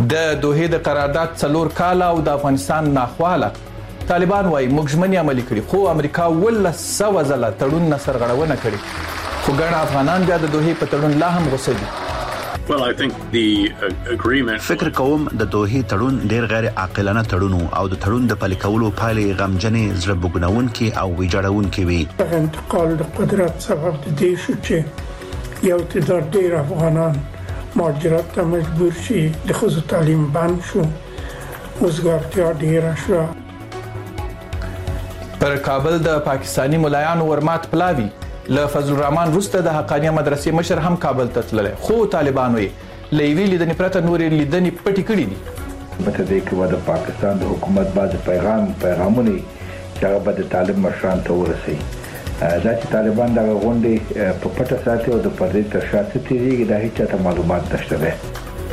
د دوحې د قرارداد 4 کال او د افغانستان ناخواله طالبان وايي موږ ژمنې عملي کړې خو امریکا ول سو ځله تړون نصر غړونه کړې خو ګڼ افغانان بیا د دوحې په تړون لا هم غوسه دي. Well, I think the agreement فکر کوم د دوحې تړون ډیر غیر عاقلانه تړون او د تړون د پلي کولو پایلې غمجنې زړه بوګناونکې او ویجاړونکې وي. انتقال د قدرت سبب د دې شو چې یو تعداد ډیر افغانان مهاجرت ته مجبور شي د خصوصي تعلیم بند شو وزګارتیا ډیره شو. پر کابل د پاکستانی ملایانو ورمات پلاوی له فضل الرحمن وروسته د حقانیه مدرسې مشر هم کابل ته تللی خو طالبان وی لیوی لیدنې پرته نورې لیدنې پټې کړې دي. مته د کې د پاکستان د حکومت باز پیغامونه چې هغه به د طالب مشران ته ورسي دا چې طالبان د غونډې په پټه ساتي او د پردې تر شا تیریږي د هیڅ ته معلومات نشته ده.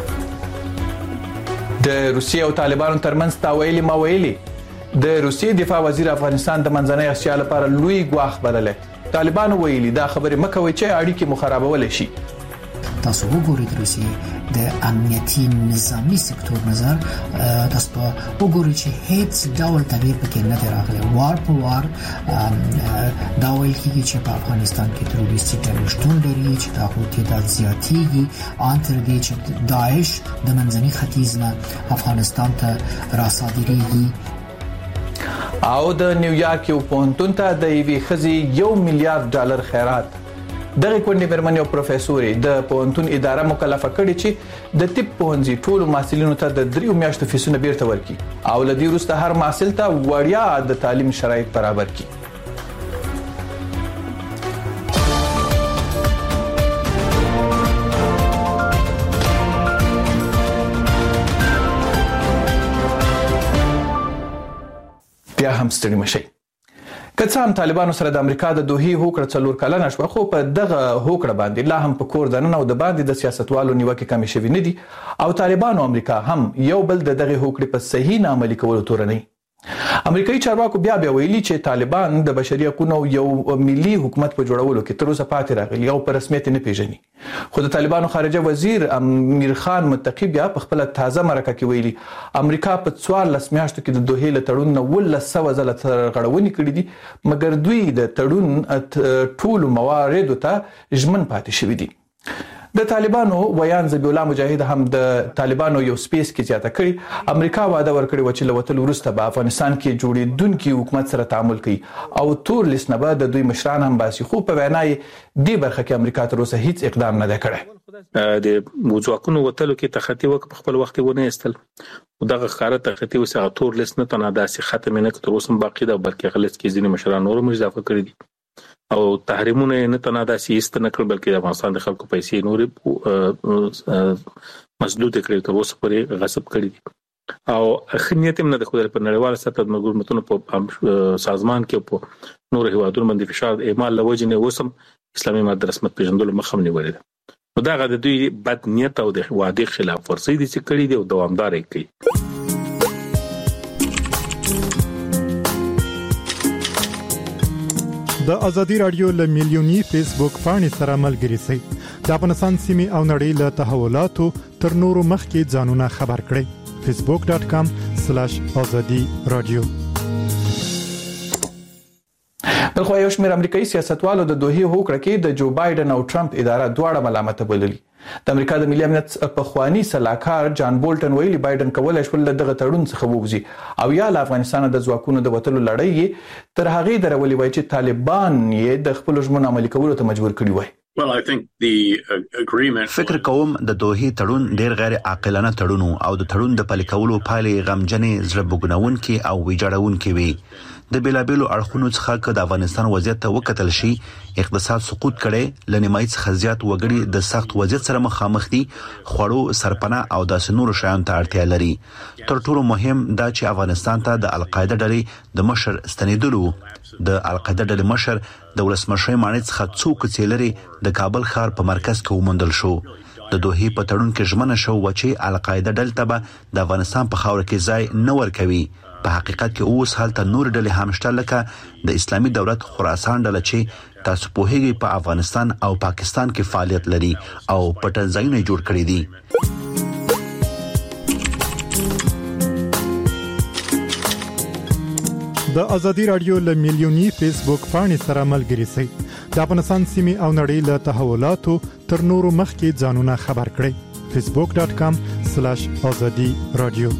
د روسیې او طالبانو ترمنځ تاویلي ماویلي د روسیې دفاع وزیر افغانستان د منځنۍ اسیا لپاره لوی ګواښ بللې. طالبان ویلي دا خبره مکوي چې اړیکې مخربول شي. تاسو وګورئ روسیې د امنیتي نظامی سکتور نظر تاسو وګورئ چې هیڅ ډول تغییر پکې نه راغلی. وار په وار دا ویل کیږي چې په افغانستان کې تروریستي ډلې شتون لري چې دا تعداد زیاتېږي ان تر دې چې داعش د منځني ختیځ نه افغانستان ته راصادریږي. او د نیویارک یو پوهنتون ته د ایوي خزي $1 میلیارډ خیرات. دغه کونډې مرمن یو پروفیسور د پوهنتون اداره مکلفه کړې چې د طب پوهنځي ټول محصلینو ته د 3 میاشتو فیسونه بیرته ورکړي او لدی وروسته هر محصل ته وړیا د تعلیم شرایط برابر کړي. بیا هم ستړي مشي. کله هم طالبانو سره د امریکا د دوحې هوکړه 4 کلنه شو خو په دغه هوکړه باندې لا هم په کور دننه او د باندې د سیاستوالو نیوکه کمی شوی نه دي او طالبانو امریکا هم یو بل د دغه هوکړې په صحیح نه عملي کولو تورنۍ. امریکایي چارواکو بیا ویلي چې طالبان د بشري حقوقو یو ملي حکومت په جوړولو کې تر اوسه پاتې راغلي او په رسمیت نه پیژني. خو د طالبانو خارجه وزیر امیر خان متقی بیا په خپل تازه مرکه کې ویلي امریکا په 14 میاشتو کې د دوحې له تړون نه 100 ځله غړونې کړې دي مګر دوی د تړون ټول مواردو ته ژمن پاتې شوي دي. د طالبانو ویان ذبیح الله مجاهد هم د طالبانو یو سپیس کې زیاته کړي امریکا وعده ورکړي و چې لوتل ورسته په افغانستان کې جوړېدونکي حکومت سره تعامل کوي او تور لیست نه بعد د دوی مشران هم باسي خو په وینای دی برخه کې امریکا تر اوسه هیڅ اقدام نه دی کړی. د موضوعونو وتلو کې تخطي وک په خپل وخت ونه استل او دغه خاره تخطي وسه تور لیست نه تنه داسې ختم نه کړو اوس هم باقی دا بلکې غلط کې ځینې مشران نور اضافه کړی دي او تحریمونه نه تنادا سیست نه کړ بلکې د افغانستان د خلکو پیسې نور مسدود کړي تر اوسه پورې غصب کړي دي او خنیت هم نه د خدای په نړیوال سطح د مګورمتونو په سازمان کې په نور هیوادونو باندې فشار اعمال لوجه نه وسم اسلامي ماده رسمت پیژندلو مخم نیولې ده نو دا غد دوی بد نیت او د وعده خلاف ورزي دي چې کړي دي او دوامدار کوي. د ازادي رادیو له میلیونی فیسبوک پاڼې سره ملګري شئ. د افغانستان سیمې او نړۍ له تحولاتو تر نورو مخکې ځانونه خبر کړئ. facebook.com/azadi radio. بلخو یو شمېر امریکایي سیاستوالو د دوحې هوکړه کې د جو بایدن او ټرمپ اداره دواړه ملامت بللي. د امریکا د ملي امنیت په خواني سلاکار جان بولټن ویلي بایدن کولای شول دغه تړون څخه ووځي او یا له افغانستان د ځواکونو د وټلو لړۍ تر هغه درولي وای چې طالبان یې د خپل ژمنو عملي کولو ته مجبور کړي وای. فکر کوم د دوحې تړون ډیر غیر عاقلانه تړون او د تړون د پلي کولو پایلې غمجنې زړه بوګناونکې او ویجاړونکې وي. د بیلابیلو اړخونو څخه د افغانستان وضعیت ته وکتل شي اقتصاد سقوط کړي لنیمای څخه زیات وګړي د سخت وضعیت سره مخامخ دي خوړو سرپناه او د سنورو شیانو ته اړتیا لري. تر ټولو مهم دا چې افغانستان ته د القاعده ډلې د مشر ستنیدلو د القاعده ډلې مشر د ولسمشر مانیت څخه څوک چیلري د کابل ښار په مرکز کې ومندل شو. د دوحې په تړون کې ژمنه شو چې القاعده ډلې ته د افغانستان په خاور کې ځای نه ورکوي. په حقیقت کې اوس حالت نور ډلې هم شته لکه د اسلامي دولت خراسان ډله چې تاسو په هغه په افغانستان او پاکستان کې فعالیت لري او پټ ځایونه جوړ کړی دي. د ازادي رادیو له میلیونی فیسبوک پاڼې سره ملګري شئ. د افغانستان سیمې او نړۍ له تحولاتو تر نورو مخکې ځانونه خبر کړئ. facebook.com/azadi radio.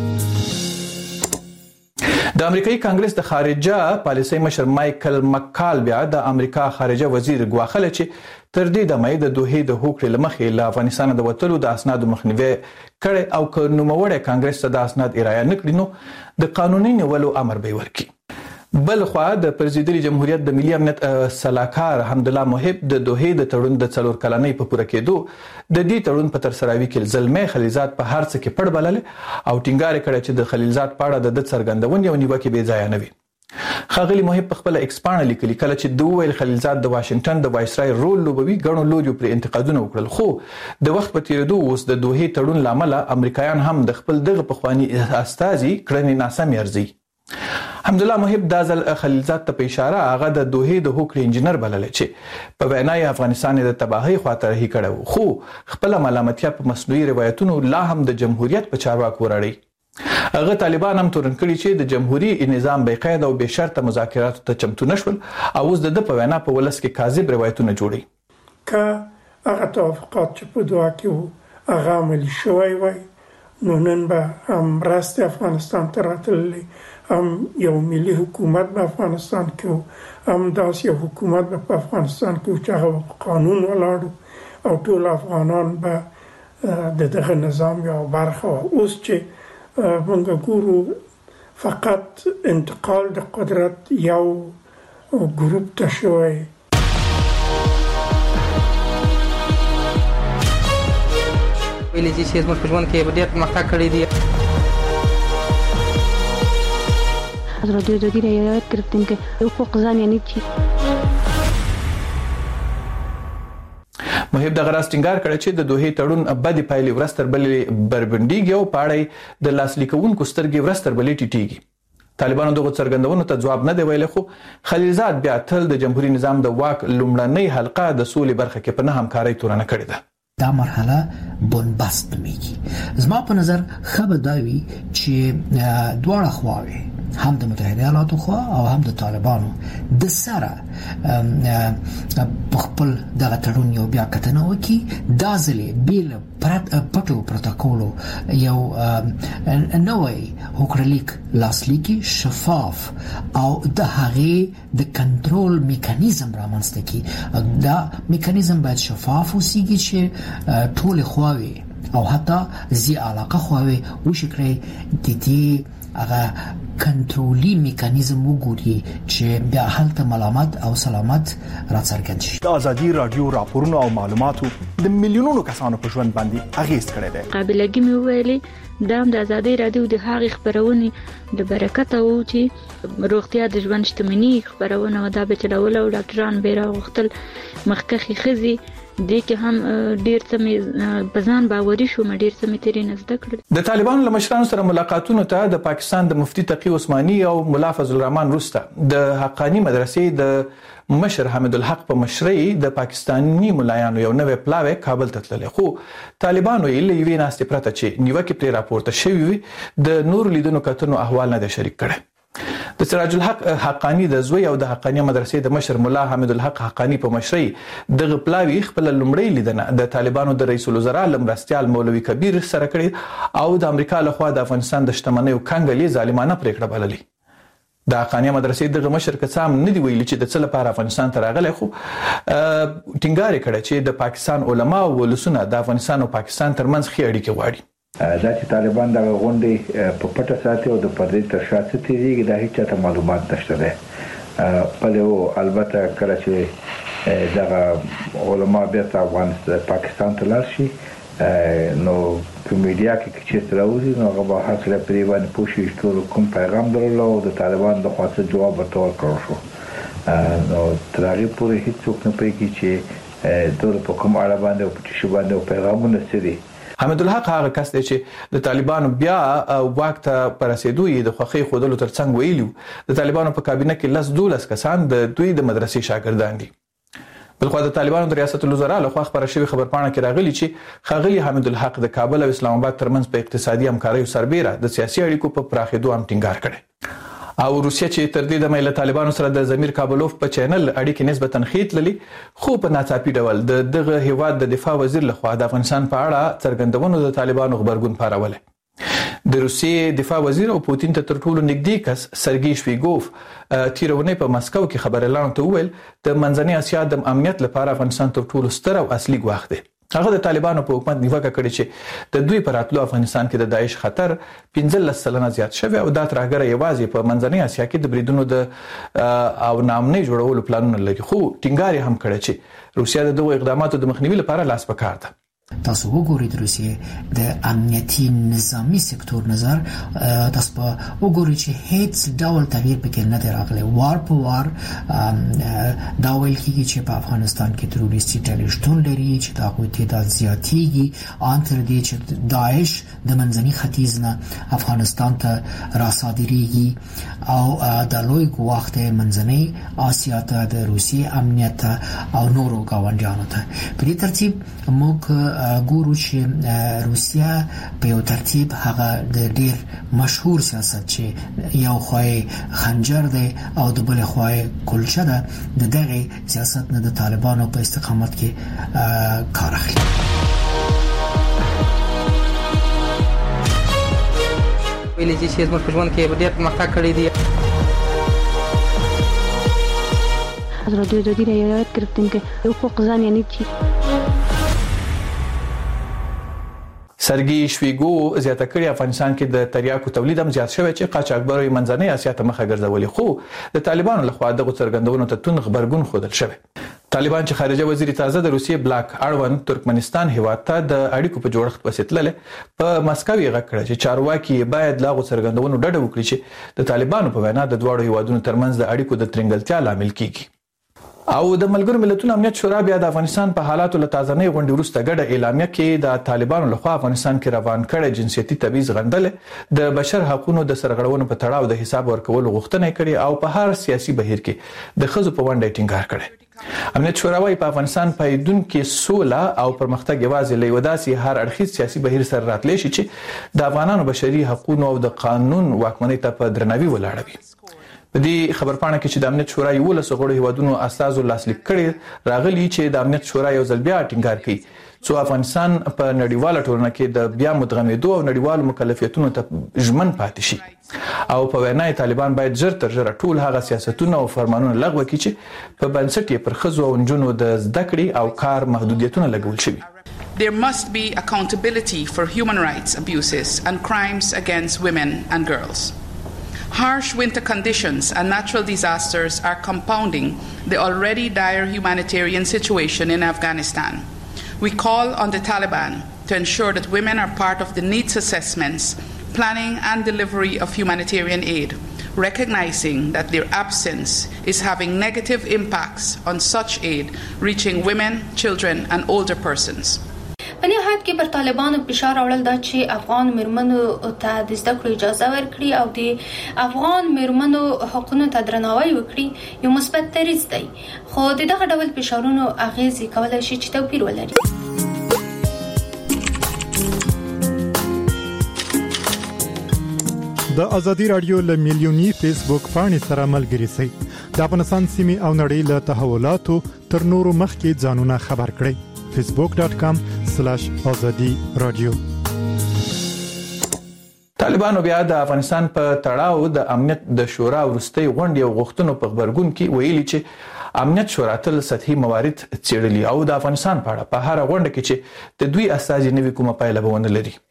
د امریکایي کانګرس د خارجه پالیسۍ مشر مایکل مکال بیا د امریکا خارجه وزیر غواخله چې تر دې د مې د دوه د هوکړې لمخې له افغانستان د وټلو د اسناد مخنیوي کړي او که نو موړه کانګرس ته د اسناد ارایه نکړي نو د قانوني نیولو امر به ورکړي. بل خو د پرزیدنت جمهوریت د ملي امنیت صلاحکار حمدالله محب د دوه د تړون د 4 کلنۍ په پوره کېدو د دې تړون په تر سراوي کې زلمه خلیلزاد په هر څه کې پړ بلل او ټینګار کړی چې د خلیلزاد پاړه د څرګندون یو نیوکه به ځای نه وي. خاغلی محب په خپل ایکسپانډ لیکلي کله چې دوه ویل خلیلزاد د واشنگټن د وایسرای رول لوبوي غنو لوري پر انتقادونه وکړل خو د وخت په تیریدو اوس د دوه تړون لامل امریکایان هم د خپل دغه پخوانی استازي کړنې ناسم ارزي. حمدالله محب د ځل خلیلزاد ته په اشاره هغه د دوه د هوکړې انجنیر بلل چې په وینای افغانستان د تباہي خاطر هي کړو خو خپل ملامتیا په مصنوعي روایتونو لا هم د جمهوریت په چارواکو وراړي. هغه طالبان هم تورن کړي چې د جمهوریت نظام به قاعده او به شرط مذاکرات ته چمتو نشول او اوس د په وینا په ولس کې کاذب روایتونه جوړي. که هغه توافقات چې په دوه کې هغه عملي شوی وای نو نن به هم راست افغانستان ته راتللی هم یو ملي حکومت په افغانستان کې هم داسې یو حکومت په افغانستان کې چې هغه قانون ولاړ او ټول افغانان به دغه نظام یو برخه اوس چې موږ ګورو فقط انتقال د قدرت یو ګروپ ته شوی. ویلې چې زموږ په ژوند کې ډېر پرمختګ کړی دی. حضرت دوی رعایت گرفتیم که حقوق زن یعنی چی. محب د غراس ټینګار کړی چې د دوه تړون ابدي پایلې ورستر بلې بربندیږي او پاړی د لاسلیکونکو سترګې ورستر بلې ټیټیږي. طالبانو دغه څرګندونو ته جواب نه دی ویلي خو خلیلزاد بیا تل د جمهوریت نظام د واک لومړنۍ حلقه د سولې برخه کې په نه همکارۍ تورنه کړې ده. دا مرحله بنبست میږي. زما په نظر خبر داوي چې دواړه خواوې هم د متحده ایالاتو خوا او هم د طالبانو د سره خپل دغه تړون یو بیا کتنه وکي دا ځلې بیل پټو پروتوکولو یو نوې هوکړلیک لاسلیکي شفاف او د هغه د کنټرول میکانیزم رامنځته کی. دا میکانیزم باید شفاف وسیږي چې ټول خواوې او حتی زی علاقه خواوې وشکري د دې هغه کنټرولي میکانیزم وګوري چې بیا هلته ملامت او سلامت راڅرګند شي. د ازادي رادیو راپورونو او معلوماتو د میلیونونو کسانو په ژوند باندې اغیز کړی دی. قابلګي مې ویلي دا د ازادي رادیو د هغې خبرونه د برکت او چې روغتیا د ژوند شتمنۍ خبرونه دا به چلول او ډاکټران به راغختل مخکخي خزي دې کې هم ډیر څه بزان باوري شو ډیر څه ترې نزد کړل. د طالبانو له مشرانو سره ملاقاتونو ته د پاکستان د مفتي تقی عثماني او مولا فضل الرحمن روسته د حقانی مدرسې د مشر حمید الحق په مشرۍ د پاکستاني ملایانو یو نوې پلاوی کابل ته تللی خو طالبانو یې لوي ناستې پرته چې نیوکه پرې راپورته شوی وي د نور لیدونو کتنو احوال نه شریک کړي. د سراج الحق حقانی د زوی او د حقانی مدرسې د مشر مولا حمید الحق حقانی په مشرۍ د غپلاوی خپل لومړی لیدنه د طالبانو د رئیس الوزرا لمرستيال مولوي کبیر سره کړی او د امریکا لخوا د افغانستان د شتمنۍ او کنګلې ظالمانه پریکړه بللې. د حقانی مدرسې د مشر کسام نه دی ویلي چې د څه لپاره افغانستان ته راغلی خو ټینګار کړی چې د پاکستان علما او ولسونه د افغانستان او پاکستان ترمنځ ښې اړیکې غواړي. دا چې طالبان د غونډې په پټه ساتي او د پردې تر شا ستېږي دا هیڅ ته معلومات نشته ده. بلې البته کله چې دغه علما بیرته افغانستان پاکستان ته لاړ شي نو په میډیا کې چې راوځي نو هغه به حاصله پرې باندې پوښي ټول کوم پیغام درلو او د طالبان د خاصه جواب ورته کړو شو نو تر هغه پورې هیڅ څوک نه پېږي چې د په کوم اړه باندې او په څه باندې پیغامونه سړي. حمید الحق هغه کس دی چې د طالبانو بیا واک ته پرسیدو یې د خوخي خودلو ترڅنګ ویلو د طالبانو په کابینه کې 12 کسان د دوی د مدرسې شاګردان دي. بلخو د طالبانو د ریاست الوزرا لخوا خبره شوی خبرپاڼه کې راغلی چې خاغلی حمید الحق د کابل او اسلام آباد ترمنځ په اقتصادي همکارۍ سربېره د سیاسي اړیکو په پراخېدو هم ټینګار کړي. او روسیا چې تر دې د طالبانو سره د زمیر کابلوف په چینل اړیکې نسبتاً ښې تللي خو په ناڅاپي ډول دغه هیواد د دفاع وزیر لخوا د افغانستان په اړه څرګندونو د طالبانو خبرګون پارولی. د روسیې دفاع وزیر او پوتین ته تر ټولو نږدې کس سرګی شویګوف تیرونی په مسکو کې خبرلاندو ته وویل د منځنۍ اسیا د امنیت لپاره افغانستان تر ټولو ستر او اصلي ګواښ دی. هغه د طالبانو په حکومت نیوکه کړې چې د دوی پر راتلو افغانستان کې د داعش خطر 15% زیات شوی او دا ترهګر یوازې په منځنۍ اسیا کې د بریدونو د او نامنۍ جوړولو پلانونه لري خو ټینګار هم کړی چې روسیا د دغو اقداماتو د مخنیوي لپاره لاس په کار ده. تاسو وګورئ د روسیې د امنیتي نظامی سکتور نظر تاسو وګورئ چې هیڅ ډول تغییر پکې نه دی راغلی. وار په وار دا ویل کېږي چې په افغانستان کې تروریستي ډلې شتون لري چې د هغوی تعداد زیاتېږي ان تر دې چې داعش د منځني ختیځ نه افغانستان ته راصادریږي او د لوی ګواښ دی منځنۍ اسیا ته د روسیې امنیت او نورو ګاونډیانو ته. په دې ترتیب موږ ګورو چې روسیا په یو ترتیب هغه د ډیر مشهور سیاست چې یو خوای خنجر دی او د بل خوای کلچه ده د دغه سیاست نه د طالبانو په استقامت کې کار اخلي. ویلي چې زموږ په ژوند کې ډېر پرمختګ کړی دی. حضرت دودی رعایت گرفتیم که حقوق زن یعنی چی؟ سرګی شویګو زیاته کړی افغانستان کې د تریاکو تولید هم زیات شوی چې قاچاقبرو منځنۍ اسیا ته مخه ګرځولي خو د طالبانو لخوا دغه څرګندونو ته تون خبرګون خوندل شوی. طالبان چې خارجه وزیر تازه د روسیې بلاک اړوند ترکمنستان هیواد ته د اړیکو په جوړښت وسیتلل په مسکو یې غږ کړ چې چارواکي باید لاغو څرګندونو ډډه وکړي چې د طالبانو په وینا د دواړو هیوادونو ترمنځ د اړیکو د ترنګلتیا لامل کیږي. او د ملګرو ملتونو امنیت شورا بیا د افغانستان په حالاتو له تازه‌نۍ غونډې وروسته ګډه اعلامیه کې د طالبانو لخوا افغانستان کې روان کړي جنسيتي تبعیض غندل د بشر حقوقو د سرغړونو په تړاو د حساب ورکولو غوښتنه کړې او په هر سیاسي بهیر کې د خزو په ونډه ټینګار کړي. امنیت شورا وايي په افغانستان پیدون کې سوله او پرمختګ یوازې له وداسي هر اړخیز سیاسي بهیر سره راتلی شي چې د افغانانو بشري حقوقو او د قانون واکمنۍ ته په درناوي ولاړ وي. په دې خبرپاڼه کې چې د امنیت شورا یو له غړو هیوادونو اساسو لاسلیک کړي راغلي چې د امنیت شورا یو ځل بیا ټینګار کوي چې افغانستان په نړیواله ټولنه کې د بیا مدغمېدو او نړیوالو مکلفیتونو ته ژمن پاتې شي او په وینای طالبان باید ژر تر ژره ټول هغه سیاستونه او فرمانونه لغوه کړي چې په بنسټ یې پر ښځو او نجونو د زده کړې او کار محدودیتونه لګول شوي. There must be accountability for human rights abuses and crimes against women and girls. Harsh winter conditions and natural disasters are compounding the already dire humanitarian situation in Afghanistan. We call on the Taliban to ensure that women are part of the needs assessments, planning and delivery of humanitarian aid, recognizing that their absence is having negative impacts on such aid reaching women, children and older persons. په نهایت کې پر طالبانو فشار راوړل دا چې افغان مېرمنو ته د زده کړو اجازه ورکړي او د افغان مېرمنو حقوقو ته درناوی وکړي یو مثبت دریځ دی خو دغه ډول فشارونو اغیزې کولای شي چې توپیر ولري. د ازادي رادیو له میلیونی فیسبوک پاڼې سره ملګري شئ. د افغانستان سیمې او نړۍ له تحولاتو تر نورو مخکې ځانونه خبر کړئ. facebook.com/azadi radio. طالبانو بیا د افغانستان په تړاو د امنیت د شورا ورستۍ غونډې او غوښتنو په خبرګون کې ویلي چې امنیت شورا تل سطحي موارد څېړلي او د افغانستان په اړه په هر غونډه کې چې د دوی استازي نوي کومه پایله به ونه لري.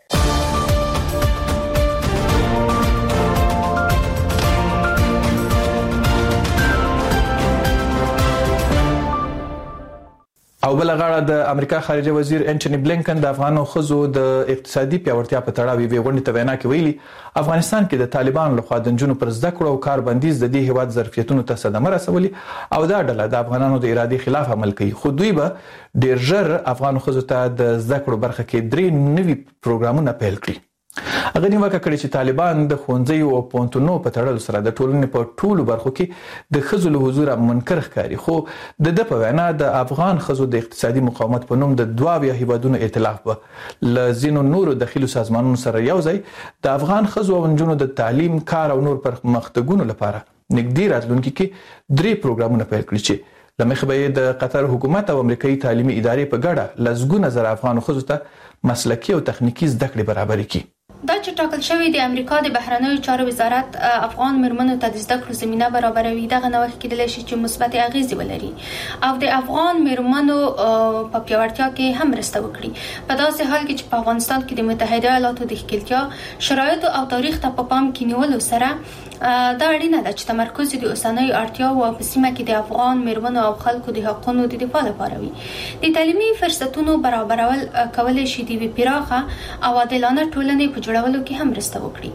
او بل غاړه د امریکا خارجه وزیر انټونی بلینکن د افغانو خزو د اقتصادي پیاوړتیا په تړاو یې غونډې ته وینا کې ویلي افغانستان کې د طالبانو لخوا د جنونو پر زده کړو او کار بندیز د دې هیواد ظرفیتونو ته صدمه رسولي او دا ډله د افغانانو د ارادې خلاف عمل کوي خو دوی به ډیر ژر افغان خزو ته د زده کړو برخه کې 3 نوي پروګرامونه پیل کړي. هغه نیوکه کړې چې طالبان د ښوونځیو او پوهنتونونو په تړلو سره د ټولنې په ټولو برخو کې د ښځو له حضور منکر ښکاري. خو د په وینا د افغان ښځو د اقتصادي مقاومت په نوم د 22 هیوادونو ائتلاف به ل ځینو نورو داخلي سازمانونو سره یو ځای د افغان ښځو او نجونو د تعلیم، کار او نور پرمختګونو لپاره نږدې راتلونکي کې 3 پروګرامونه پیل کړي چې لمخې به د قطر حکومت او امریکایي تعلیمي ادارې په ګډه لزګونه زره افغان ښځو ته مسلکي او تخنیکی زده کړې برابر کړي. دا چې ټاکل شوی د امریکا د بهرنیو چارو وزارت افغان مرمنو ته د زده کړو زمينه برابروي، دغه نوښت کېدلی شي چې مثبت اغیزې ولري او د افغان مرمنو په پیاوړتیا کې هم مرسته وکړي، په داسې حال کې چې په افغانستان کې د متحده ایالاتو د ښکېلتیا شرایطو او تاریخ ته په پام کې نیولو سره دا اړینه ده چې تمرکز د اوسنۍ اړتیاو په سیمه کې د افغان مرمنو او خلکو د حقوقو د دفاع لپاره وي. د تعلیمي فرصتونو برابرول کولای شي د پراخه او عادلانه ټولنې په جوړولو کې هم مرسته وکړي.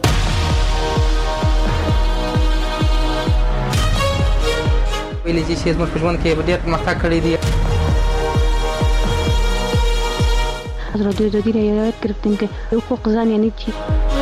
ویلې چې زموږ په ژوند کې ډېر پرمختګ کړی دی. حضرت جدید یاد گرفتیم که حقوق زن یعنی چی.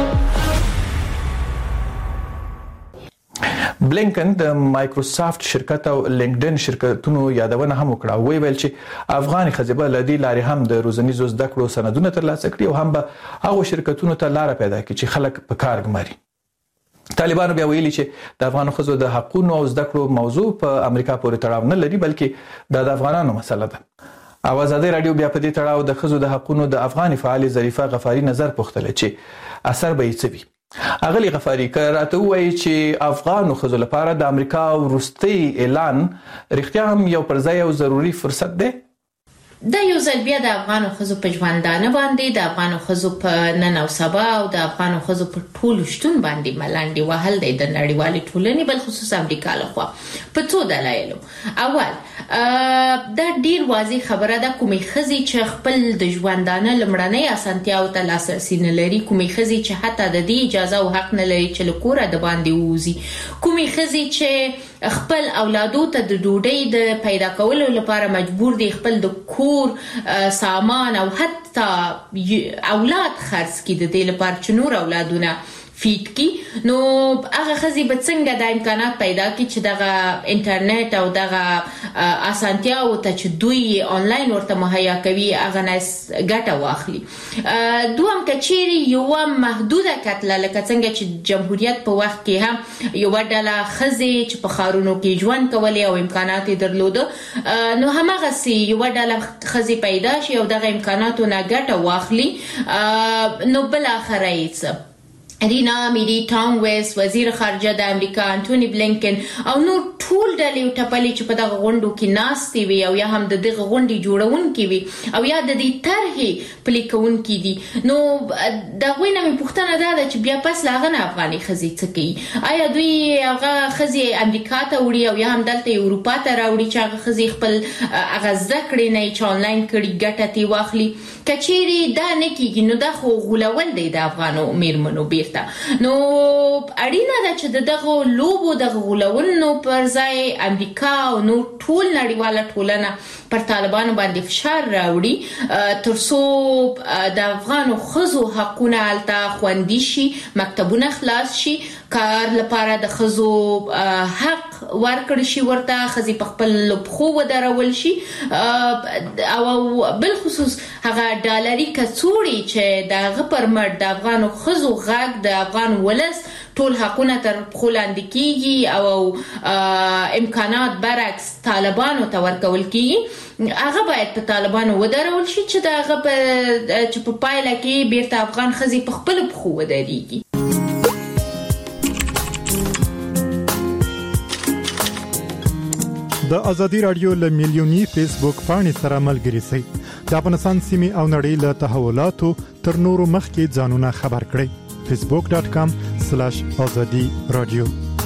بلینکن د مایکروسافت شرکت او لینکډین شرکتونو یادونه هم وکړه او ویل چې افغان ښځې به لدی لارې هم د روزنیزو زده کړو سندونه ترلاسه کړي او هم به هغه شرکتونو ته لار پیدا کړي چې خلک په کار ګماري. طالبانو بیا ویلي چې د افغان ښځو د حقوقو او زده کړو موضوع په امریکا پورې تړاو نه لري بلکې د افغانانو مسله ده. او ازادي رادیو بیا په دې تړاو د ښځو د حقوقو د افغان فعال ظریفه غفاری نظر پوښتل چې اثر به یې څه وي. اغلی غفاری کراته وایي چې افغان ښځو لپاره د امریکا وروستي اعلان رښتیا هم یو پرځای او ضروری فرصت دی. د یو ځل بیا د افغان ښځو په ژوندانه باندې د افغان ښځو په نن او سبا او د افغان ښځو په ټولو شتون باندې ملنډي وهل دی د نړیوالې ټولنې بل خصوص امریکا لخوا په څو دلایلو. اول دا ډیر واضح خبره ده کومې ښځې چې خپل د ژوندانه لمړنۍ اسانتیاو ته لاسرسي نه لري، کومې ښځې چې حتی د دې اجازه او حق نه لري چې له کوره د باندې ووځي، کومې ښځې چې خپل اولادو ته د ډوډۍ د پیدا کولو لپاره مجبور دي خپل د کور سامان او حتی اولاد خرڅ کړي د دې لپاره چې نور اولادونه فیټ کی. نو هغه خزي به څنګه د امکانات پیدا کی چې دغه انټرنیټ او دغه اسانتیا او ته چې دوی آنلاین ورته مهیا کوي هغه ناس ګټه واخلي. دوم کچيري یو محدوده کتله لکه څنګه چې جمهوریت په وخت کې هم یو ډله خزي چې په خارونو کې ژوند کولې او امکانات درلوده، نو همغه سي یو ډله خزي پیدا شي او دغه امکاناتو نه ګټه واخلي. نو بل اخر ایڅ رینا میری ټام ویس وزیر خارجه د امریکا انټونی بلینکن او نور ټول ډلې او ټپلې چې په دغه غونډو کې ناستې وي او یا هم د دغه غونډې جوړونکي وي او یا د دې طرحې پلي کوونکي دي، نو د غوی نه مې پوښتنه ده چې بیا پس لا غنه افغاني ښځې څه کوي؟ آیا دوی هغه ښځې امریکا ته وړي او یا هم دلته اروپا ته راوړي چې هغه ښځې خپل هغه زده کړې نه چې آنلاین کړي ګټه ترې واخلي؟ که چیرې دا نه کېږي نو دا خو غولول دی د افغانو میرمنو بیرته. نو اړینه ده چې دغه لوبو دغه غولونو پر ځای امریکا او نور ټول نړیواله ټولنه پر طالبانو باندې فشار راوړي ترڅو د افغانو ښځو حقونه هلته خوندي شي، مکتبونه خلاص شي، کار لپاره د ښځو حق ورکړل شي، ورته ښځې په خپل پښو ودرول شي، او بل خصوص هغه ډالري کڅوړي چې د هغه پر مټ د افغانو ښځو غږ د افغان ولس ټول حقونه تر پښو لاندې کیږي او امکانات برعکس طالبانو ته ورکول کیږي، هغه باید په طالبانو ودرول شي چې د هغه په پایله کې بیرته افغان ښځې په خپل پښو ودرېږي. د ازادي رادیو له میلیونی فیسبوک پاڼې سره ملګري شئ. د افغانستان سیمې او نړۍ له تحولاتو تر نورو مخکې ځانونه خبر کړئ. facebook.com/azadi radio.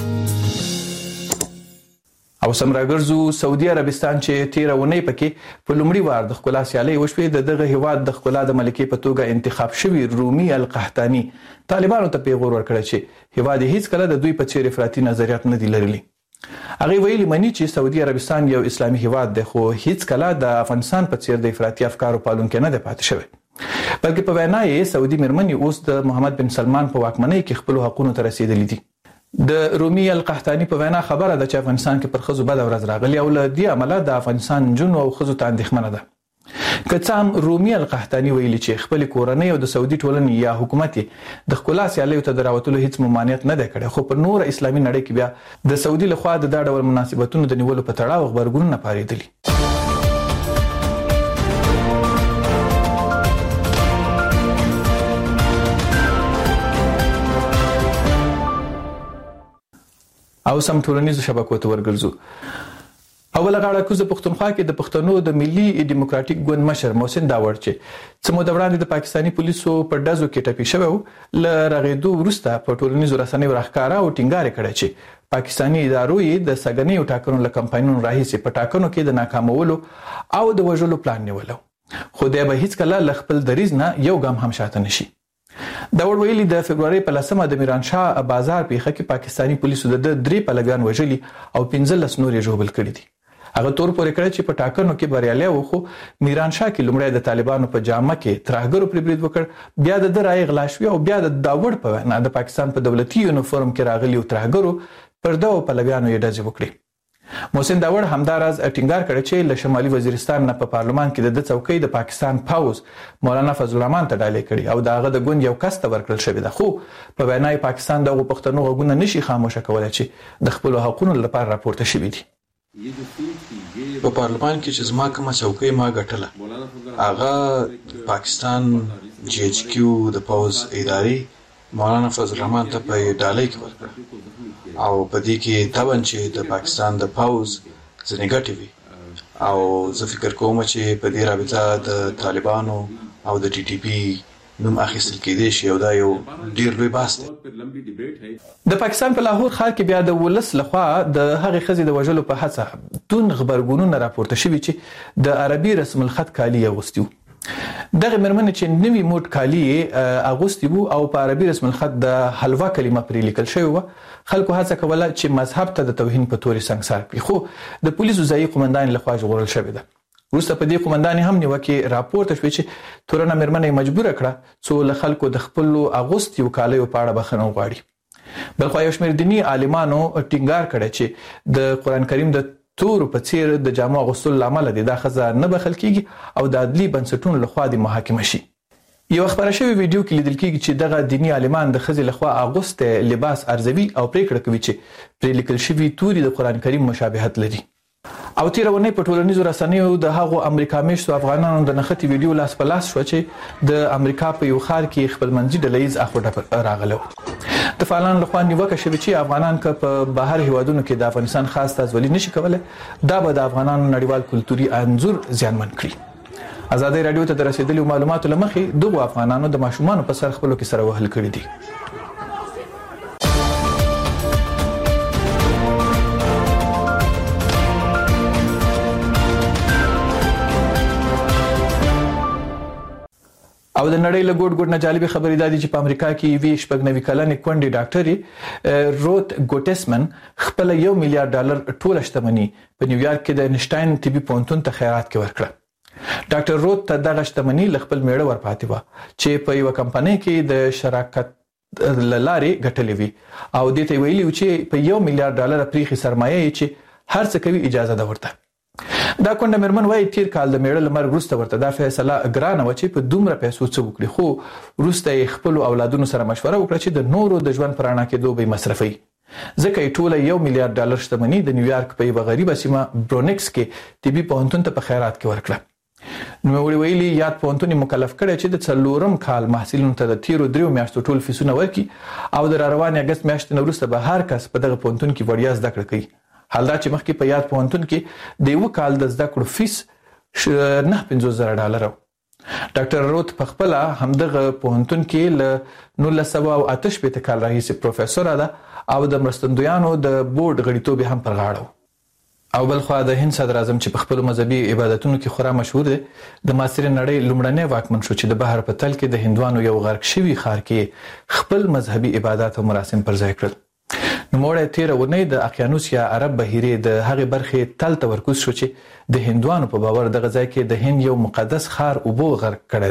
او سمراګرزو سعودي عربستان چې 13 ونې پکې په لومړي وار د ښکلا سیالي وشوې د دغه هیواد د ښکلا د ملکې په توګه انتخاب شوی رومي القحطاني طالبانو ته پیغور ورکړ چې هیواد هیڅ کله د دوی په چیر افراطي نظریات نه دي لرلي. هغه ویلي مني چې سعودي عربستان یو اسلامي هیواد دی خو هیڅ کله د افغانستان په څیر د افراطي افکارو پالونکی نه دی پاتې شوی. بلکې په وینا یې سعودي مېرمنې اوس د محمد بن سلمان په واکمنۍ کې خپل حقوقو ته رسیدلې دي. د رومي القحطاني په وینا خبره ده چې افغانستان کې پر ښځو بده ورځ راغلې او له دې امله د افغانستان نجونو او ښځو ته اندېښمنه ده. که څه هم رومي القحطاني ویلي چې خپل کورنۍ او د سعودي ټولنې یا حکومت د ښکلا سیالیو ته د راوتلو هیڅ ممانعت نه دی کړی، خو په نور اسلامي نړۍ کې بیا د سعودي لخوا د دا ډول مناسبتونو د نیولو په تړاو غبرګونونه پارېدلي. او سم ټولنیزو شبکو ته ورګرځو. اوله غاړه کوزه پښتونخوا کې د پښتنو د ملي ډیموکراټیک ګوند مشر محسن داوړ چې څه موده وړاندې د پاکستاني پولیسو په ډزو کې ټپي شوی و، له رغېدو وروسته په ټولنیزو رسنیو راښکاره او ټینګار کړی چې پاکستاني ادارو یې د سګنیو ټاکنو له کمپاینونو راهیسې په ټاکنو کې د ناکامولو او د وژلو پلان نیولو، خو دی به هیڅکله له خپل دریځ نه یو ګام هم شاته نشي. داوړ ویلي د فبرवरी په 10مه د میرانشاه بازار پیښه کې پاکستاني پولیسو د 3 پلګان وژلي او 15 نور یې ژوبل کړي دي. هغه تور پورې کړی چې په ټاکنو کې بریالي و، خو میرانشاه کې لومړی د طالبانو په جامه کې ترهګرو پر برید وکړ، بیا د رای غلا شوی او بیا د داوړ په وینا د پاکستان په دولتي یونیفورم کې راغلي او ترهګرو پر دغه پلګانو یې ډزې وکړي. محسن داوړ همداراز ټینګار کړی چې له شمالي وزیرستان نه په پارلمان کې د څوکۍ د پاکستان پاوز مولانا فضل الرحمن ته ډالۍ کړي او داغه د ګوند یو کس ته ورکړل شوی ده، خو په وینا پاکستان دغه پښتنو غوونه نشي خاموشه کولای چې د خپل حقوقو لپاره راپورته شوی دي. په پارلمان کې چې زما کومه څوکۍ ما ګټله هغه پاکستان جی ایچ کیو د پاوز ادارې مولانا فضل الرحمن ته په ډالۍ کې ورکړه او په دې کې طبعا چې د پاکستان د پاوز ځنې ګټې وي او زه فکر کوم چې په دې رابطه د طالبانو او د ټي ټي پی نوم اخیستل کېدی شي او دا یو ډیر لوی بحث دی. د پاکستان په لاهور ښار کې بیا د ولس لخوا د هغې ښځې د وژلو په هڅه دون غبرګونونه راپورته شوي چې د عربي رسم الخط کالي اغوستي وو. دغه مېرمنې چې نوي موټ کالي اغوستي وو او په عربي رسم الخط د حلوا کلمه پرې لیکل شوی وه، خلکو هڅه کوله چې مذهب ته د توهین په تورې سنګسار کړي، خو د پولیسو ځایي قومندان لخوا ژغورل شوې ده. وروسته په دې قومندان هم نیوکې راپورته شوې چې تورنه مېرمنه مجبوره کړه څو له خلکو د خپلو اغوستیو کالیو په اړه بخښنه وغواړي. بلخوا یو شمېر دیني عالمانو ټینګار کړی چې د قرآن کریم د تورو په څیر د جامو اغوستلو له امله دا ښځه نه بخښل کیږي او د عدلي بنسټونو لخوا د محاکمه شي. یو خبره شوی ویډیو کې لیدل کیږي چې دغه دینی عالمان د ښځې لخوا اغوسته لباس ارزوي او پریکړه کوي چې پرې لیکل شوی توري د قرآن کریم مشابهت لري. او تیرونه په ټولنیزو رسنیو د هغو امریکا میشتو افغانانو د نښتې ویډیو لاس په لاس شو چې د امریکا په یو ښار کې خپلمنځي ډلهییز اخوډه راغله. د فعالانو لخوا نیوکه شوې چې افغانان که په بهر هیوادونو کې د افغانستان خاص استازولي نشي کولای، دا به د افغانانو نړیوال کلتوري انځور زیانمن کړي. ازادي رادیو ته د رسیدلو معلوماتو لمخې دغه افغانانو د ماشومانو په سر خپلو کې سره وهل کړي دي. او د نړۍ له ګوټ ګوټ نه جالب خبرې ده چې په امریکا کې وی شپږنوي کلنې کونډې ډاکټري روت ګوټسمن خپل $1 میلیارډ ټوله شتمني په نیویارک کې د انشټاین طبي پوهنتون ته خیرات کې ورکړه. ډاکټر روت ته دغه شتمني له خپل میړه ورپاتې وه چې په یو کمپنۍ کې د شراکت لارې ګټلې وي او دې ته ویلي چې په $1 میلیارډ پریخي سرمایه یې چې هر څه کوي اجازه ده ورته. دا کونډه مېرمن وايي تیر کال د میړه لمر وروسته ورته دا فیصله ګرانه و چې په دومره پیسو څه وکړي، خو وروسته یې خپل اولادونو سره مشوره وکړه چې د نورو د ژوند پر اړه کې دوی مصرفي، ځکه یې ټوله $1 میلیارډ شتمني د نیویارک په یوه غریبه سیمه برونکس کې طبي پوهنتون ته په خیرات کې ورکړه. نوموړي ویلي یاد پوهنتون مکلف کړی چې د 4م کال محصلینو ته د تیرو 3 میاشتو ټول فیسونه ورکړي او د روانې اگست میاشتې نه وروسته به هر کس په دغه پوهنتون کې وړیا زده کړه کوي. حال دا چې مخکې په یاد پوهنتون کې د یو کال د زده کړو فیس $9,500 و. ډاکټر روت په خپل همدغه پوهنتون کې له 1988 کال راهیسې پروفیسور ده او د مرستندویانو د بورډ غړیتوب هم پر غاړه. او بلخوا د هند صدر اعظم چې په خپل مذهبي عبادتونو کې خورا مشهور دی، د معاصر نړۍ لومړنی واکمن شو چې د بحر په تل کې د هندوانو یو غرق شوي ښار کې خپل مذهبي عبادت او مراسم پر ځای کړل. نوموړی تیره اونۍ د اقیانوس یا عرب بحیرې د هغې برخې تل تمرکز شو چې د هندوانو په باور دغه ځای کې د هند یو مقدس ښار اوبو غرق کړی دی.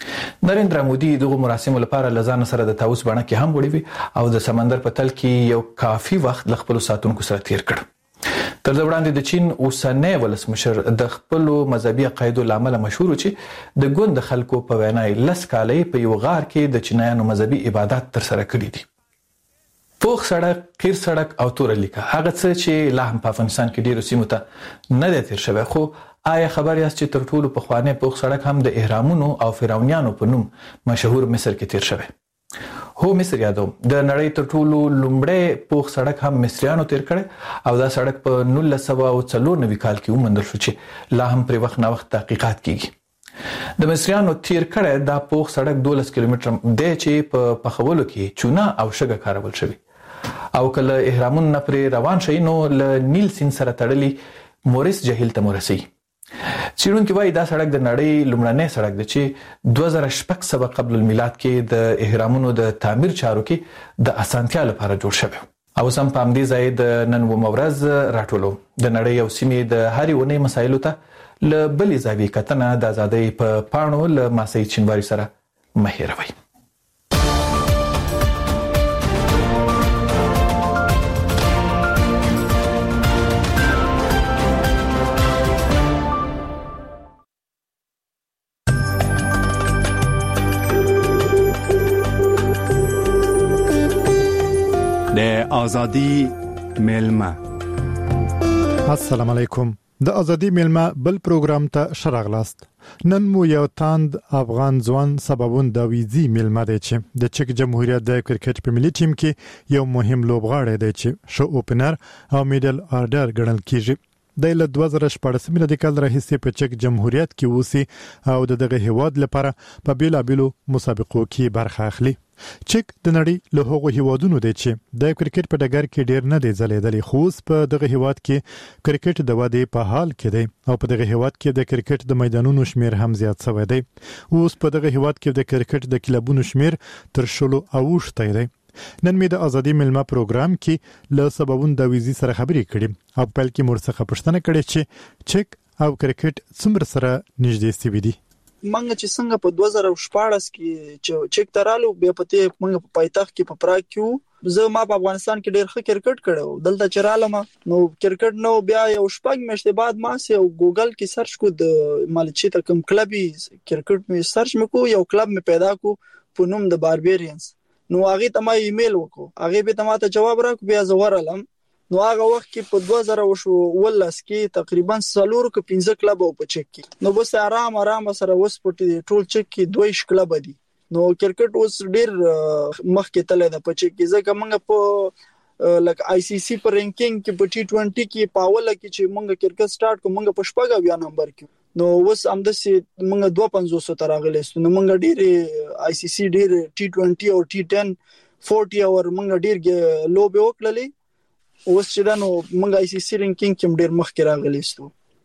نریندرا مودي دغه مراسمو لپاره لزان سره د تاوس باندې کې هم وړي او د سمندر په تل کې یو کافي وخت د خپل ساتونکو سره تیر کړ. تر دا وړاندې د چین اوسنی ولسمشر د خپل مذهبي عقایدو لامل مشهور چې د ګوند خلکو په وینا لس کالې په یو غار کې د چینایانو مذهبي عبادت تر سره کړي دي. پوخ سړک، قیر سړک او تور لیکه هغه څه چې لا هم په افغانستان کې ډیرو سیمو ته نه دی تیر شوی، خو آیا خبر یاست چې تر ټولو پخوانی پوخ سړک هم د اهرامونو او فرعونانو په نوم مشهور مصر کې تیر شوی؟ هو، مصر یادوم. د نړۍ تر ټولو لومړی پوخ سړک هم مصریانو تیر کړی او دا سړک په 1994 کال کې وموندل شو چې لا هم پر وخت نا وخت تحقیقات کیږي. د مصریانو تیر کړی دا پوخ سړک 12 کیلومتر دی چې په پخولو کې چونه او شګه کارول شوی او کله اهرامون نه پر روان شي نو ل نیل سیند سره تړلی موريس جهیل ته ورسي. چیرونکو وايي دا سړک د نړۍ لومړنی سړک دی چې 2600 قبل المیلاد کې د اهرامونو د تعمیر چارو کې د اسانتیا لپاره جوړ شوی. او سم په همدې ځای د نن ومورز راټولو د نړۍ او سیمې د هرې ونې مسایلو ته ل بلې زاویې کتنه د آزادۍ په پاڼو ل ماسي چینواري سره مهیروي. د ازادي میلمه. السلام علیکم. د ازادي میلمه بل پروګرام ته شراغلاست. نن مو یو تاند افغان ځوان سببون د ویزي میلمه دی چې د چک جمهوریت د کرکټ په ملي ټیم کې یو مهم لوبغاړی دی چې شو اوپنر او میډل آرډر ګڼل کیږي. د 2014 میلادي کال راهیسې په چک جمهوریت کې اوسي او دغه هیواد لپاره په بیلابیلو مسابقو کې برخه اخلي. چک د نړۍ له هغو هیوادونو دی چې د کرکټ په ډګر کې ډیر نه دی ځلیدلی، خو په دغه هیواد کې کرکټ د ودې په حال کې دی او په دغه هیواد کې د کرکټ د میدانونو شمیر هم زیات شوی دی. اوس په دغه هیواد کې د کرکټ د کلبونو شمیر تر 10 اوښتی دی. نن می د ازادي میلمه پروګرام کې له سببون د ویزي سره خبرې کړې او په بلکې مرڅخه پښتنه کړې چې چک او کرکټ څومره سره نږدې سوي دي. منګه چې څنګه په 2014 کې چې چک ترالو بیا پته منګه په پایتخت کې په پراګ کې زه ما په افغانستان کې ډېر ښه کرکټ کړو. دلته چرالم نو کرکټ نو بیا یو شپږ میاشتې بعد ما سه ګوګل کې سرچ کو د مالچی ته کوم کلبي کرکټ می سرچ مکو یو کلب می پیدا کو په نوم د باربیرینز. نو هغه ته ما ایمیل وکړو، هغه به ته ته جواب راک بیا زورالم. نو هغه وخت کې په 2018 کې تقریبا 4-5 کلب په چک کې نو بس آرام سره وسپټي ټول چک کې 2 کلب دي. نو کرکټ اوس ډیر مخکې تللی د په چک کې ځکه موږ په لکه آی سی سی په رینکینګ کې په T20 کې پاوله کې چې موږ کرکټ سٹارټ کوم موږ په شپږ نمبر کې نو اوس هم د سي موږ 2500 تر راغلی نو موږ ډیر آی سی سی ډیر T20 او T10 40 اور موږ ډیر لوبه وکړلې. اوس چې دا نو موږ آی سی سی رینکینګ کې ډیر مخکې راغلی ستو.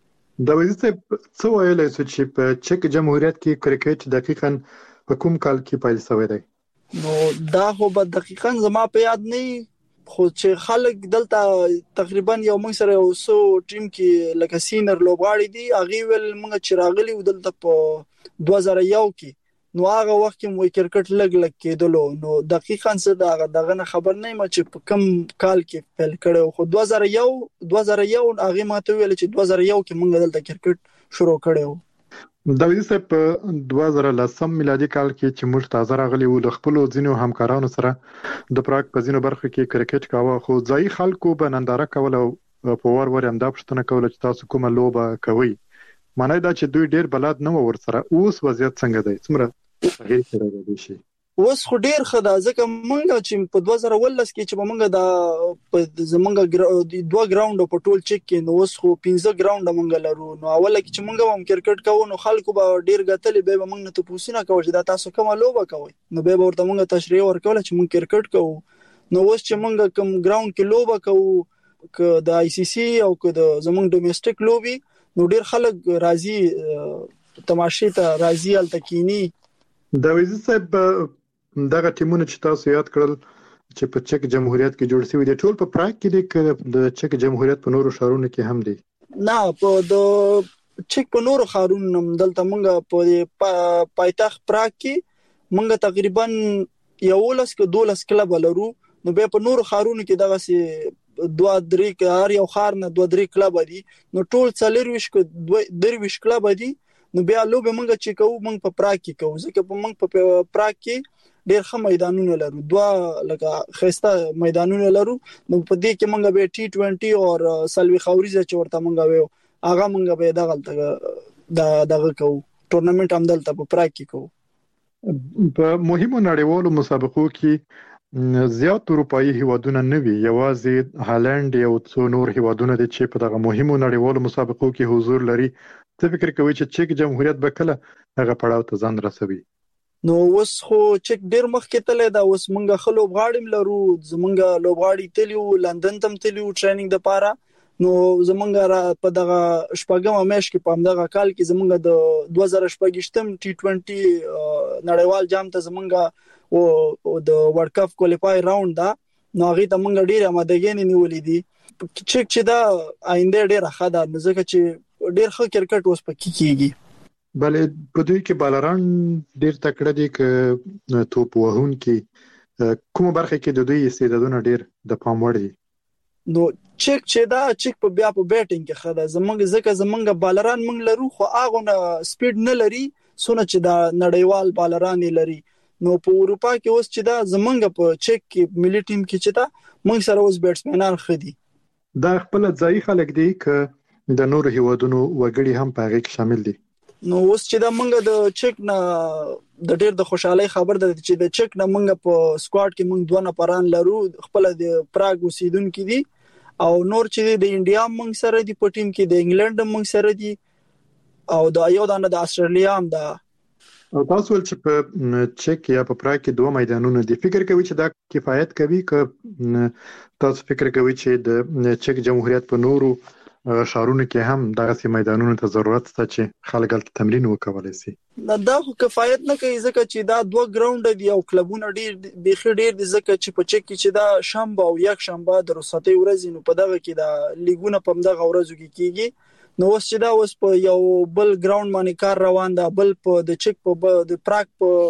د ویزه څه ویلای چې په چک جمهوریت کې کرکټ دقیقاً په کوم کال کې پیل شوی دی؟ نو دا خو به دقیقاً زما په یاد نه خو چې خلک دلته تقریبا یو موږ سره یو سو ټیم کې لکه سینر لوبغاړي دي هغه ول موږ چې راغلی دلته په 2001 کې نو هغه وخت کې مو کرکټ لګ کېدلو. نو دقیقاً څه دغه خبر نه یم چې په کوم کال کې پیل کړو خو 2001 هغه ماته ویل چې 2001 کې موږ دلته کرکټ شروع کړو. د ویزه په 2010 میلادي کال کې چې موږ تازه راغلي وو د خپل ځینو همکارانو سره د پراګ په ځینو برخو کې کرکټ کاوه خو ځای خلکو به ننداره کوله په ور هم دا پښتنه کوله چې تاسو کومه لوبه کوي. معنی دا چې دوی ډیر بلد نه ور سره. اوس وضعیت څنګه دی؟ څومره غیر کړی دی شي؟ اوس خو ډیر خدا ځکه موږ چې په 2019 کې چې موږ د زمونږ 2 ګراوند په ټول چک کې نو اوس خو 15 ګراوند موږ لرو. نو اوله کې چې موږ هم کرکټ کوو نو خلکو به ډیر غتلې به موږ نه ته پوښتنه کوي چې دا تاسو کومه لوبه کوي نو به ورته موږ تشریح ورکول چې موږ کرکټ کوو. نو اوس چې موږ کوم ګراوند کې لوبه کوو ک د آی سی سی او ک د زمونږ ډومېسټک لوبي نو ډیر خلک راضي تماشې ته راضي التکینی. د ویزه صاحب دغه ټیمونه چې تاسو یاد کړل چې په چک جمهوریت کې جوړ شوی دي ټول په پراګ کې د چک جمهوریت په نورو ښارونو کې هم دي؟ نه په د چک په نورو خارونو دلته مونږ په پایتخت پراګ کې مونږ تقریبا 11 که 12 کلب لرو. نو بیا په نورو خارونو کې دغه سي 2-3 هر یو خار نه 2-3 کلب دي. نو ټول 40 که 23 کلب دي. نو بیا لوبه مونږ چې کوو مونږ په پراګ کې کوو ځکه په مونږ په پراګ کې ډېر ښه میدانونه لرو. دوه لکه خسته میدانونه لرو. نو په دې کې مونږ به T20 او سلوي خوريزه چې ورته مونږ وایو هغه مونږ به دغه کوو ټورنمنت هم دلته په پراګ کې کوو. په مهمو نړیوالو مسابقو کې زیات اروپאי هیوادونه نه وي، یوازې هالند یو څو نور هیوادونه دي چې په دغه مهمو نړیوالو مسابقو کې حضور لري. څه فکر کوي چې چک جمهوریت به کله هغه پړاو ته ځان رسوي؟ نو اوس خو چک ډیر مخکې تللی دا. اوس مونږ خلو غاړم لرو، زمونږ لوبغاړي تلیو لندن تم تلیو ټریننګ د پاره. نو زمونږ په دغه شپږم میاشت کې په همدغه کال کې زمونږ د 2018 T20 نړیوال جام ته زمونږ او د ورلد کپ کوالیفای راوند دا. نو هغه ته مونږ ډیر آمادګي نیولې دي. چک چې دا آینده ډیر ښه ده ځکه چې ډیر ښه کرکټ اوس پکې کیږي. بلې په دوی کې بالران ډیر تکړه دي ک توپ وهون کې کوم برخه کې د دوی استعدادونه ډیر د پام وړ دي. نو چک چې دا چک په بیا په بیټینګ کې خدا زمونږ ځکه زمونږ بالران مونږ لرو خو هغه نه سپیډ نه لري سونه چې دا نړیوال بالران لري. نو په اروپا کې اوس چې دا زمونږ په چک کې ملي ټیم کې چې دا مونږ سره اوس بیټسمنان خدي. دا خپل ځای خلک دي ک د نور هیوادونو وګړي هم په هغه کې شامل دي. نو اوس چې دا مونږ د چک نه د ډېر د خوشحالي خبر ده چې د چک نه مونږ په سکواډ کې مونږ 2 نفران لرو خپل د پراګ اوسیدونکو دي او نور چې د انډیا مونږ سره دي په ټیم کې د انګلند مونږ سره دي او د یو دانه د استرالیا هم ده. او تاسو ول چې په چک یا په پراګ کې 2 میدانونه دي فکر کوي چې دا کفایت کوي ک تاسو فکر کوي چې د چک جمهوریت په نورو شهرونو کې هم دغه میدانونو ته ضرورت شته چې خلک هلته تمرین وکولای شي؟ دا خو کفایت نه کوي ځکه چې دا 2 ګراوند دي او کلبونه ډیر بيخي ډیر دي ځکه چې په چک کې چې دا شنبه او یک شنبه د رخصتۍ ورځې نو په دغه کې دا لیګونه په دغه ورځو کې کیږي. نو اوس چې دا اوس په یو بل ګراوند باندې کار روان ده بل په د چک په د پراګ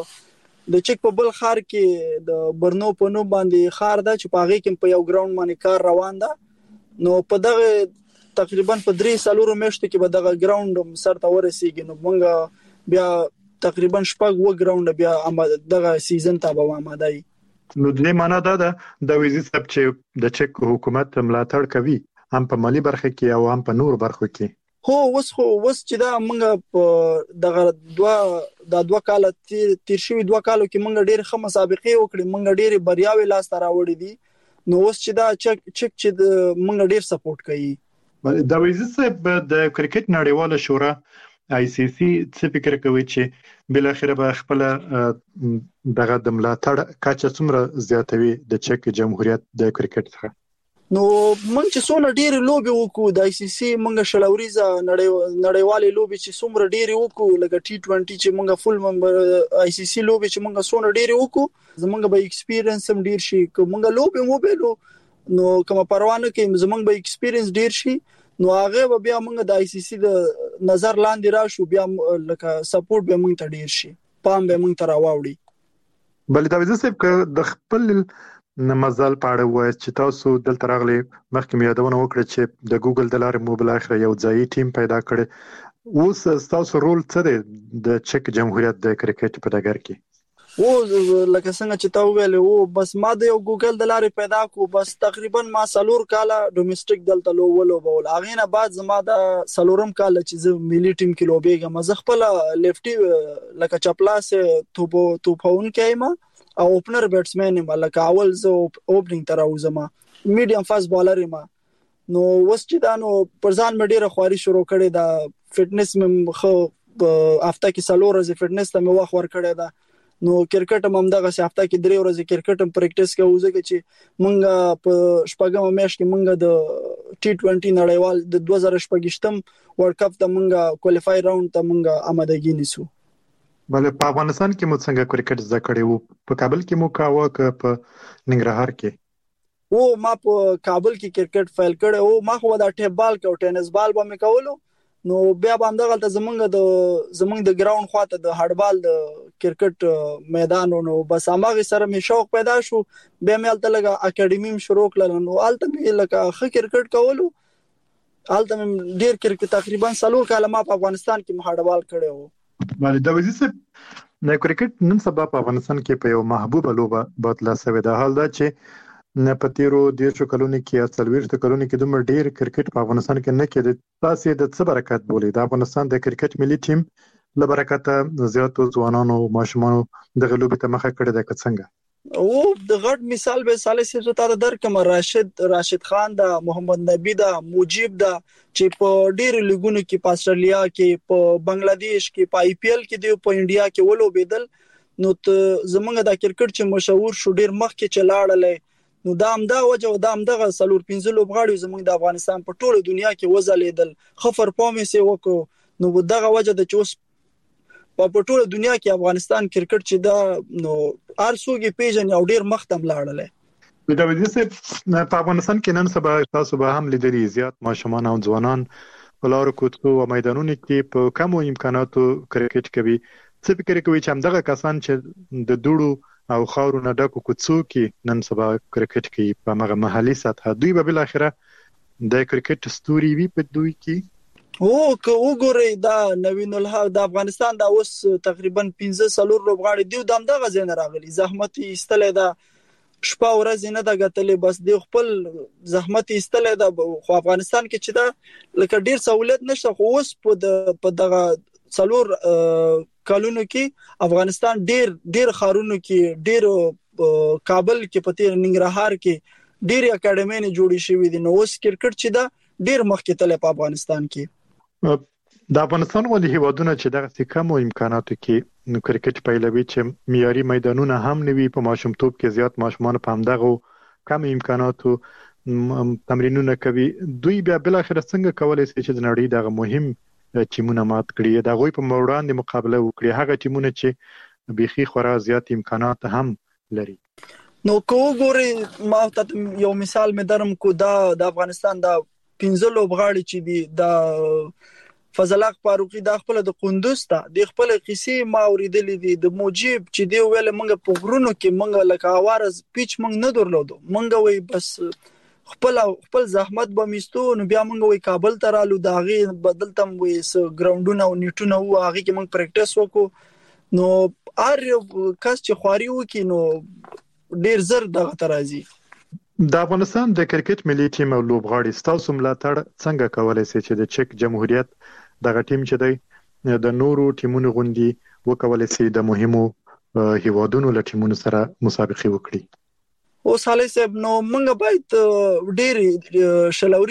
په د چک په بل خار کې د برنو په نو باندې خار ده چې په هغه کې په یو ګراوند باندې کار روان ده. نو په دغه تقریبا په 3-4 میاشتو کې به دغه ګراوند سر ته ورسیږي. نو موږ بیا تقریبا 6 ګراوند بیا دغه سیزن ته به آماده یو. نو د معنا دا ده د ویزې سب چې د چک حکومت ملاتړ کوي هم په مالی برخه کې او هم په نور برخو کې. هو اوس چې دا موږ دغه 2 کال تیر شوی 2 کالو کې موږ ډېر ښه مسابقې وکړې موږ ډېر بریاوي لاس ته راوړې دي. نو اوس چې دا چک چې موږ ډېر سپورټ کوي. د ویزې سب د کرکټ نړیواله شورا ICC څه فکر کوي چې بل اخر به خپل دغه د ملاتړ کچه څومره زیاتوي د چک جمهوریت د کرکټ څخه؟ نو موږ چې څونه ډېر لوبي وکړو د ICC موږ شلوريزه نړیوالې لوبي چې څومره ډېر وکړو لکه T20 چې موږ فول ممبر ICC لوبي چې موږ څونه ډېر وکړو زموږ به ایکسپیرینس هم ډېر شي که موږ لوبي موبایلو نو کوم پروانه کې زموږ به ایکسپیرینس ډېر شي نو هغه بیا موږ د ICC د نظر لاندې راشو بیا لکه سپورټ به موږ ته ډېر شي پام به موږ ته راوړي. بل دا وځي چې د خپل مزل پاړه وای چې تاسو دلته راغلي مخکې مې یادونه وکړه چې د ګوګل د لارې مو بل اخر یو ځای ټیم پیدا کړي اوس تاسو رول څه دی د چک جمهوریت د کرکټ په ډګر کې؟ او لکه څنګه چې تا ویل او بس ما د یو ګوګل د لارې پیدا کو بس تقریبا ما 4 کاله ډومېسټک دلته لوولو بول اغه نه بعد زما د 4 کاله چې زه ملي ټیم کې لوبېږم زه خپل لیفټي لکه چپلاس توپون کېما او اوپنر بیټسمن یم لکه اول زه اوپننګ تر اوسم میډیم فاست بالر یم نو وس چې دا نو پرځان مې ډیره خواري شروع کړې دا فټنس مې خو هفته کې 4 ورځې فټنس ته مې وخت ور کړې دا نو کرکټ هم دغه هفته کې 3 ورځې کرکټ هم پریکټیس کوو ځکه چې مونږ په شپږم میاشت کې مونږ د T20 نړیوال د 2018 ورلد کپ ته مونږ کوالیفای راوند ته مونږ آمادګی نیسو. بل په افغانستان کې مو څنګه کرکټ زده کړی وو؟ په کابل کې مو کاوه که په ننګرهار کې؟ او ما په کابل کې کرکټ فایل کړی او ما خو دا ټیپ بال او ټینس بال به مې کولو نو بیا باندې غلطه زمونږ د ګراوند خواته د هډبال د کرکټ میدان نو بس هغه سره می شوق پیدا شو بیا مې الته لګه اکیډمي شروع کړل نو الته مې لکه خ کرکټ کولو الته مې ډیر کرکټ تقریبا 3 کاله ما په افغانستان کې هډبال کړو باندې د وزې نه کرکټ نن سبا په افغانستان کې په یو محبوبه لوبه بدله شوې ده حال دا چې نه پتیرو د شو کلونی کې اصلويرت کلونی کې دومره ډیر کرکټ په افغانستان کې نه کېد تاسو د څه برکت بولې د افغانستان د کرکټ ملي ټیم له برکته زیاتو ځوانانو ماشومانو د غلوبې ته مخه کړې ده څنګه او د غټ مثال به صالح سي ته درکم راشد خان دا محمد نبی دا موجب دا چې په ډیر لیګونو کې په استرالیا کې په بنگلاديش کې په آی پی ایل کې دی په انډیا کې ولوبېدل نو زمونږ د کرکټ چې مشهور شو ډیر مخ کې چلاړل نو دا همدا وجه او دا همدغه سلور 15 لوبغاړي زموږ د افغانستان په ټوله دنیا کې وځلیدل خفر پامې سي وکړو نو دغه وجه د چوس په ټوله دنیا کې افغانستان کرکټ چې دا نو ارسوګي پیژن یو ډیر مختم لاړل د وزې په افغانستان کې نن سبا تاسو به هم لیدلی زیات ماشومان او ځوانان په لارو کوڅو او میدانونو کې په کمو امکاناتو کرکټ کوي څه فکر کوي چې همدغه کسان چې د دوړو او خاورو نه ډکو کوڅو کې نن سبا کرکټ کوي په هغه محلي سطح دوی به بل اخره د کرکټ ستوري وي په دوی کې او که وګورئ دا نوین الحق د افغانستان دا اوس تقریبا 15 لوبغاړي دی دغه ځای نه راغلي زحمت ایستلې دا شپه ورځ نه دا غتلې بس دی خپل زحمت ایستلې دا خو افغانستان کې چې دا لکه ډیر سہولت نشته خو اوس په دغه څلور کالونو کې افغانستان ډیر خارونو کې ډیر کابل کې پته ننګرهار کې ډیر اکیډمي نه جوړې شوې دي نو اوس کرکټ چې دا ډیر مخکې تل په افغانستان کې د افغانستان ولې هیوادونه چې دغه کمو امکاناتو کې کرکټ پیلوي چې معیاري میدانونه هم نوي په ماشومتوب کې زیات ماشومان په همدغه کم امکاناتو تمرینونه کوي دوی بیا بل اخر څنګه کولای شي چې د نړۍ دغه مهم ټیمونه مات کړي دا غوي په وړاندې مقابله وکړي هغه ټیمونه چې بيخي خورا زیات امکانات هم لري نو کو ګوري ما ته یو مثال مې درم کو دا د افغانستان دا 15 لوبغاړي چې دي دا فضل حق فاروقي دا خپل د قندوز ته د خپل قصې ما اوریدلې دي د موجب چې دی ویل منګه په غرونو کې منګه لکه اوارز پیچ منګ نه درلودو منګه وي بس خپل زحمت به میستو نو بیا موږ وی کابل ته رالو داغي بدلتم وی ګراوندونه او نیټونه و هغه کې موږ پریکټیس وکړو نو ار کس چې خواري وکي نو ډیر زر دغه ترازی د افغانستان د کرکټ ملي ټیم او لوبغاړي ستاسو ملاتړ څنګه کولای شي چې د چک جمهوریت دغه ټیم چې دی د نورو ټیمونو غوندي وکولای شي د مهمو هیوادونو له ټیمونو سره مسابقه وکړي او صالح صاحب نو موږ باید ډېر شلوري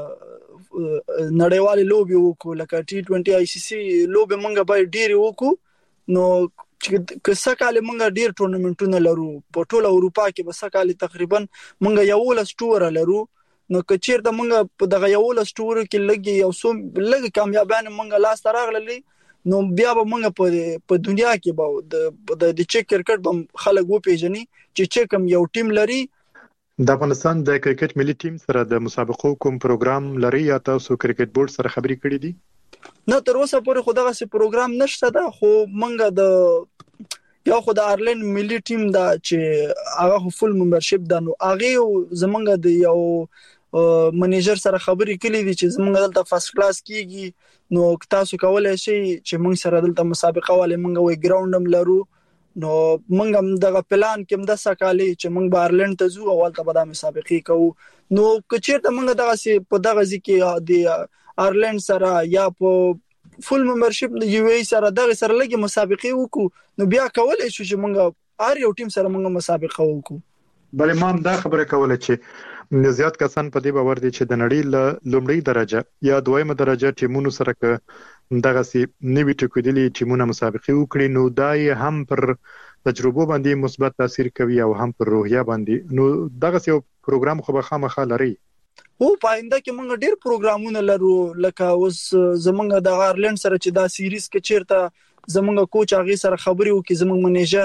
نړیوالې لوبي وکړو لکه T20 ICC لوبي موږ باید ډېر وکړو نو که سکهاله موږ ډېر ټورنمنټونه لرو په ټوله اروپا کې به سکهاله تقریبا موږ یو لستور لرو نو کچیر د موږ په دغه یو لستور کې لګي یو سو لګي کامیابانه موږ لاس راغلي نو بیا به موږ په دنیا کې به د چک کرکټ به خلک و پیژني چې چکم یو ټیم لري د افغانستان د کرکټ ملي ټیم سره د مسابقو کوم پروګرام لري یا تاسو کرکټ بورډ سره خبرې کړې دي نه تر اوسه پورې خو دغه پروګرام نشته دا خو موږ د یو خو د آیرلند ملي ټیم دا چې هغه فول ممبرشپ دا نو هغه زمونږ د یو منیجر سره خبرې کړې دي چې زمونږ دلته فرست کلاس کیږي نو تاسو کولای شئ چې موږ سره دلته مسابقه والے موږ وی ګراوندم لرو نو موږ هم دغه پلان کې د سکالي چې موږ بارلند ته ځو اول ته به د مسابقې کوو نو کچیر ته موږ دغه په دغه ځکه د آیرلند سره یا په فول ممبرشپ د یو ای سره دغه سره لګي مسابقې وکړو نو بیا کولای شو چې موږ ار یو ټیم سره موږ مسابقه وکړو بل ما دا خبره کوله چې زیات کسان په دې باور دي چې د نړۍ له لومړی درجه یا دویمه درجه ټیمونو سره دغه سي نوی ټکوډلی ټیمونه مسابقه وکړي نو دای هم پر تجربه باندې مثبت تاثیر کوي او هم پر روحیه باندې نو دغه یو پروګرام خو به خامخا لري او پاینده کې موږ ډیر پروګرامونه لرو لکه اوس زمونږ د آیرلند سره چې دا سیریز کې چیرته زمونږ کوچ هغه سره خبرې وکړي زمونږ منیجر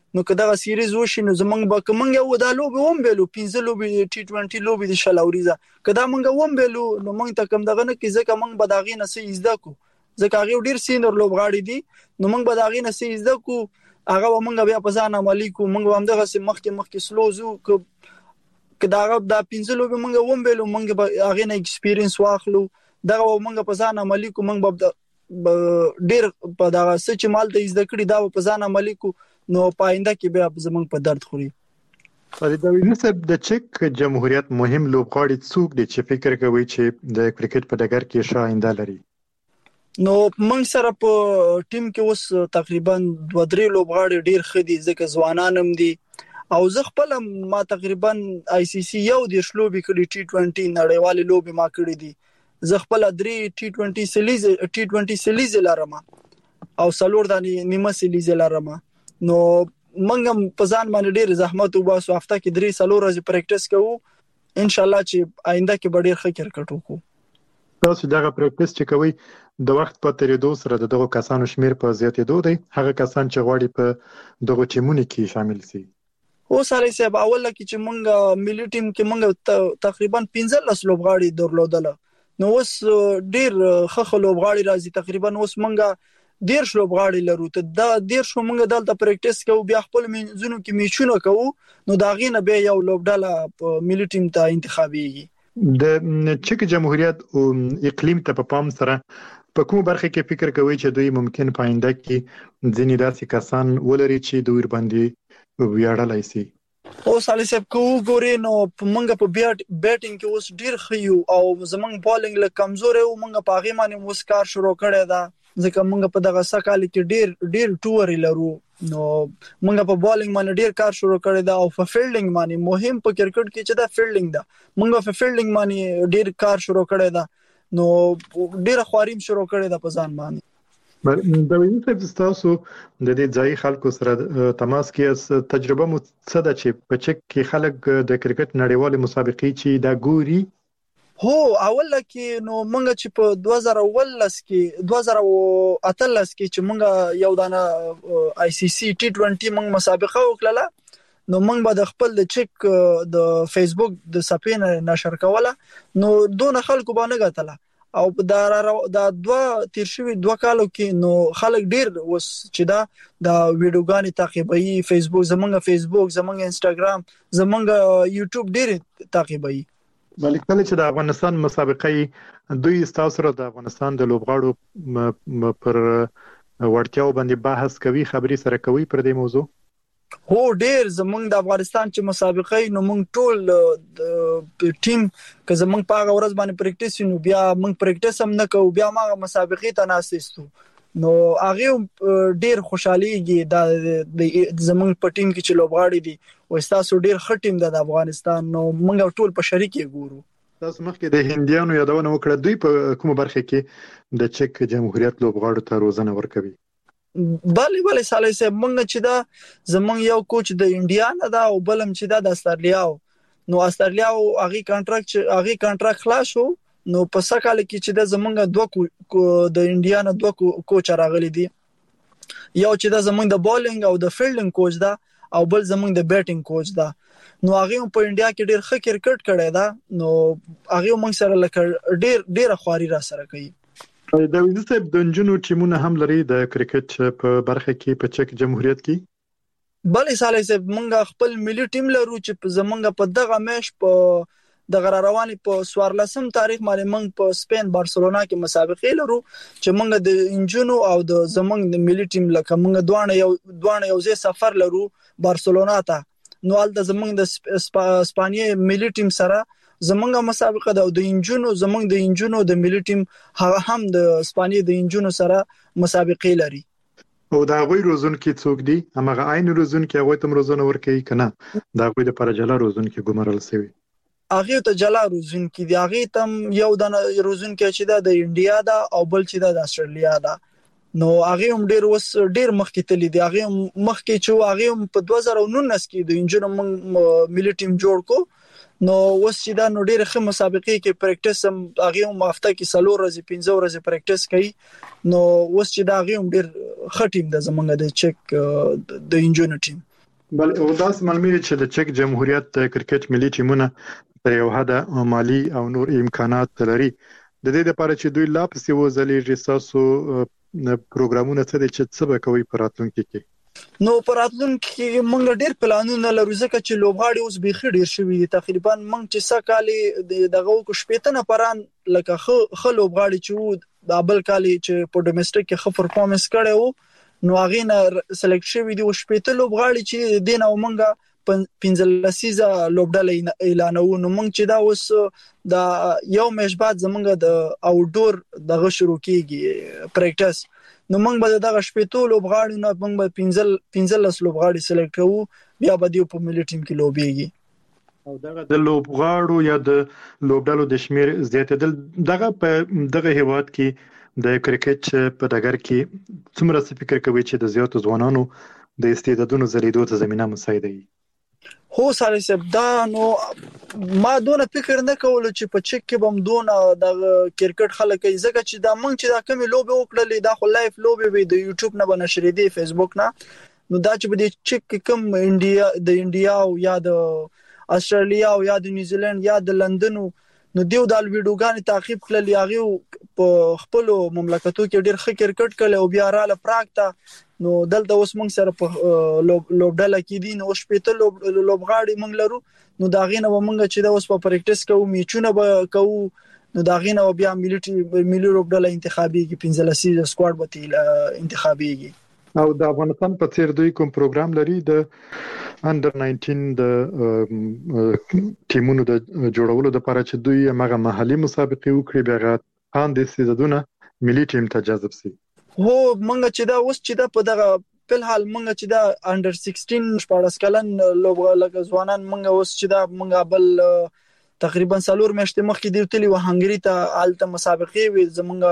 نو که دا سیریز وشي نو زمونږ به کومنګ یو د لوبي هم بیلو 15 لوبي T20 لوبي د شلاوريزه کدا مونږ هم بیلو نو مونږ ته کوم دغه نه کی ځکه مونږ به داغي نه سي زده کو ځکه هغه ډیر سینر لوبغاړي دي نو مونږ به داغي نه سي زده کو هغه مونږ بیا په ځان عملی کو مونږ هم دغه سم مخکې سلوزو که دا 15 لوبي مونږ هم بیلو مونږ به هغه نه ایکسپیرینس واخلو دغه مونږ په ځان عملی کو مونږ به ډیر په دا سچ مال ته زده کړی دا په ځان عملی کو نو پاینده کې بیا زمونږ په درد خوري. فرید صاحب د چک جمهوریت مهم لوبغاړي څوک دي چې فکر کوي چې د کرکټ په ډګر کې ښه آینده لري؟ نو موږ سره په ټیم کې اوس تقریبا 2-3 لوبغاړي ډیر ښه دي ځکه ځوانان هم دي او زه خپل ما تقریبا ICC یو د شلوبي کړي T20 نړیوال لوبي ما کړی دي زه خپل 3 T20 سیلیز لرم او سلور د نیمه سیلیز لرم نو منګم په ځان باندې ډیر زحمت وباسو هفته کې 3 سلور ورځې پریکټیس کوو ان شاء الله چې آینده کې ډیر ښه کرکټ وکړو. تاسو دغه پریکټیس چې کوي د وخت په تیریدو سره دغه کسانو شمیر په زیاتېدو دی هغه کسان چې غواړي په دغه ټیمونو کې شامل شي. او سالي صاحب اول کې چې مونږ ملي ټیم کې مونږ تقریبا 15 لوبغاړي درلودل نو اوس ډیر ښه لوبغاړي راځي تقریبا اوس مونږ ډیر لوبغاړي لرو ته دا ډیر شو مونږ دلته پریکټیس کوو بیا خپل منځونو کې میچونه کوو نو دا غینه به یو لوبډاله ملي ټیم ته انتخابيږي. د چک جمهوریت او اقلیم ته په پام سره په کوم برخه کې فکر کوي چې دوی ممکن پاینده کې ځینې داسې کسان ولري چې دوی باندې ویاړلای شي؟ او سالي صاحب کو ګوري نو مونږ په بیټینګ کې اوس ډیر خيو او زمونږ بالینګ له کمزور او مونږ په هغه باندې اوس کار شروع کړی دا ځکه مونږ په دغه سکهال کې ډیر ټور لرو نو مونږ په بالینګ باندې ډیر کار شروع کړی دا او په فیلډینګ باندې مهم په کرکټ کې چې دا فیلډینګ دا مونږ په فیلډینګ باندې ډیر کار شروع کړی دا نو ډیر خواریم شروع کړی دا په ځان باندې. د ویني صاحب تاسو د دې ځای خلکو سره تماس کې تجربه مو څه ده چې په چک کې خلک د کرکټ نړیوالې مسابقې چې دا ګوري؟ هو اول کې نو مونږ چې په 2018 کې چې مونږ یو دانه ICC T20 مونږ مسابقه وکړه نو مونږ به د خپل د چک د فیسبوک د صفحې نشر کوله نو دون خلکو باندې غتله او دا تیر شوی 2 کالو کې نو خلک ډیر وس چې دا د ویډیوګانی تعقیبي فیسبوک زمونږ انستګرام زمونږ یوټیوب ډیر تعقیبي. بلکې کله چې د افغانستان مسابقې دوی تاسو سره د افغانستان د لوبغاړو پر وړتیاو باندې بحث کوي خبري سره کوي پر دې موضوع؟ هو ډیر زمونږ د افغانستان چې مسابقې نو مونږ ټول ټیم که زمونږ په هغه ورځ باندې پریکټیس نو بیا مونږ پریکټیس هم نه کوو بیا ما مسابقې ته ناسېستو نو هغه ډیر خوشاليږي د زمونږ په ټیم کې چې لوبغاړي دي او تاسو ډیر ښه ټیم د افغانستان نو مونږ ټول په شریک ګورو. تاسو مخکې د هندیانو یادونه وکړه دوی په کومه برخه کې د چک جمهوریت لوبغاړو ته روزنه ورکوي؟ بله سالي صاحب مونږ چې دا زمونږ یو کوچ د انډیا نه دا او بلم چې دا د استرالیا نو استرالیا هغه کانټراکټ خلاص شو نو په سکهال کې چې د زمونږ د انډیا نه 2 کوچ راغلي دي یو چې د زمونږ د بالینګ او د فیلډینګ کوچ دا او بل زمونږ د بیټینګ کوچ دا نو هغه په انډیا کې ډیر ښه کرکټ کړی دا نو هغه موږ سره لکه ډیر خواري را سره کوي. د ویني صاحب د جنونو ټیمونه هم لري د کرکټ په برخه کې په چک جمهوریت کې؟ بلې سالي صاحب مونږ خپل ملي ټیم لرو چې زمونږ په دغه میش په د رواني په 14 تاریخ باندې مونږ په سپین بارسلونا کې مسابقې لرو چې مونږ د انجونو او د زمونږ د ملي ټیم لکه مونږ دوه یو ځای سفر لرو بارسلونا ته نو ال د زمونږ د اسپانیې ملي ټیم سره زمونږه مسابقه ده او د انجونو زمونږ د انجونو د ملي ټیم هغه هم د اسپانیې د انجونو سره مسابقې لري. او دا غوي روزون کې څوک دي هغه عین روزون کې هغه تم روزونه ورکوي کنه دا غوي د پرجلا روزون کې ګمرل سوي هغه ته جلا روزون کې دی هغه تم یو د روزون کې چې د انډیا دا او بل چې د استرالیا دا نو هغه هم ډیر مخکې تللی دی هغه مخکې چې هغه په 2019 کې د انجونو ملي ټیم جوړ کو نو اوس چې دا نو ډېر ښه مسابقې کې پریکټیس هم هغه هم هفته کې 3 ورځې 15 ورځې پریکټیس کوي نو اوس چې دا هغه هم ډېر ښه ټیم د زمونږ د چک د انجونو ټیم بل وداس معلومه چې د چک جمهوریت کرکټ ملي ټیمونه تر یو حد مالی او نور امکانات لري. د دې لپاره چې دوی لا پسې وځلېږي تاسو پروګرامونه څه دي چې څه به کوي په راتلونکي کې؟ نو په راتلونکي کې موږ ډېر پلانونه لرو ځکه چې لوبغاړي اوس بيخي ډېر شوي دي. تقریبا موږ چې سکالي دغه کو شپېته نفران لکه خو لوبغاړي چې د بل کالي چې په ډومېسټک کې خو پرفورمنس کړي وو نو هغه نه سلیکټ شوی دی او شپېته لوبغاړي چې دین او منګه 15 لوبډله اعلانو. نو موږ چې دا اوس دا یو میش بعد زمونږ د اوټډور دغه شروع کیږي پریکټس. نو موږ به دغه شپېته لوبغاړي نه موږ به 15 لوبغاړي سلیکټ کوو بیا به دی په ملي ټیم کې لوبيږي. او دغه د لوبغاړو یا د لوبډلو د شمیر زیاتېدل دغه په دغه هیواد کې د کرکټ په ډګر کې څومره فکر کوي چې د زیاتو ځوانانو د استعدادونو زریدو ته زمينه مساعده وي؟ هو ساري صاحب دا نو ما دونه فکر نه کول چې په چک کې بم دونه د کرکټ خلک ځکه چې دا مونږ چې دا کمی لوبه وکړلې دا خو لایف لوبه وي د یوټیوب نه بنشرې دي فیسبوک نه. نو دا چې په چک کم انډیا او یا د استرالیا او یا د نیوزیلند یا د لندن نو دیو د ویډیوګان تعقیب کړل یاغي په خپل مملکتو کې ډېر ښه کرکټ کړي او بیا رااله پراکټه نو دلته اوس موږ سره په لوبډله کې دي نو شپېته لوبغاړي موږ لرو. نو دا غینه موږ چې دا اوس په پریکټس کوو میچونه به کوو نو دا غینه بیا ملي لوبډله انتخابيږي 15 سکواډ به انتخابيږي. او د افغانستان په څیر دوی کوم پروګرام لري د انډر 19 د ټیمونو د جوړولو لپاره چې دوی هغه محلي مسابقې وکړي بیا اندې سیزدونه ملي ټیم ته جذب شي؟ هو موږ چې دا اوس چې دا په دغه په حال موږ چې دا انډر 16 14 کلن لوبغاړي ځوانان موږ اوس چې دا موږ بل تقریبا 4 میاشتې مخکې دی تللی و هنګری ته آلته مسابقې وي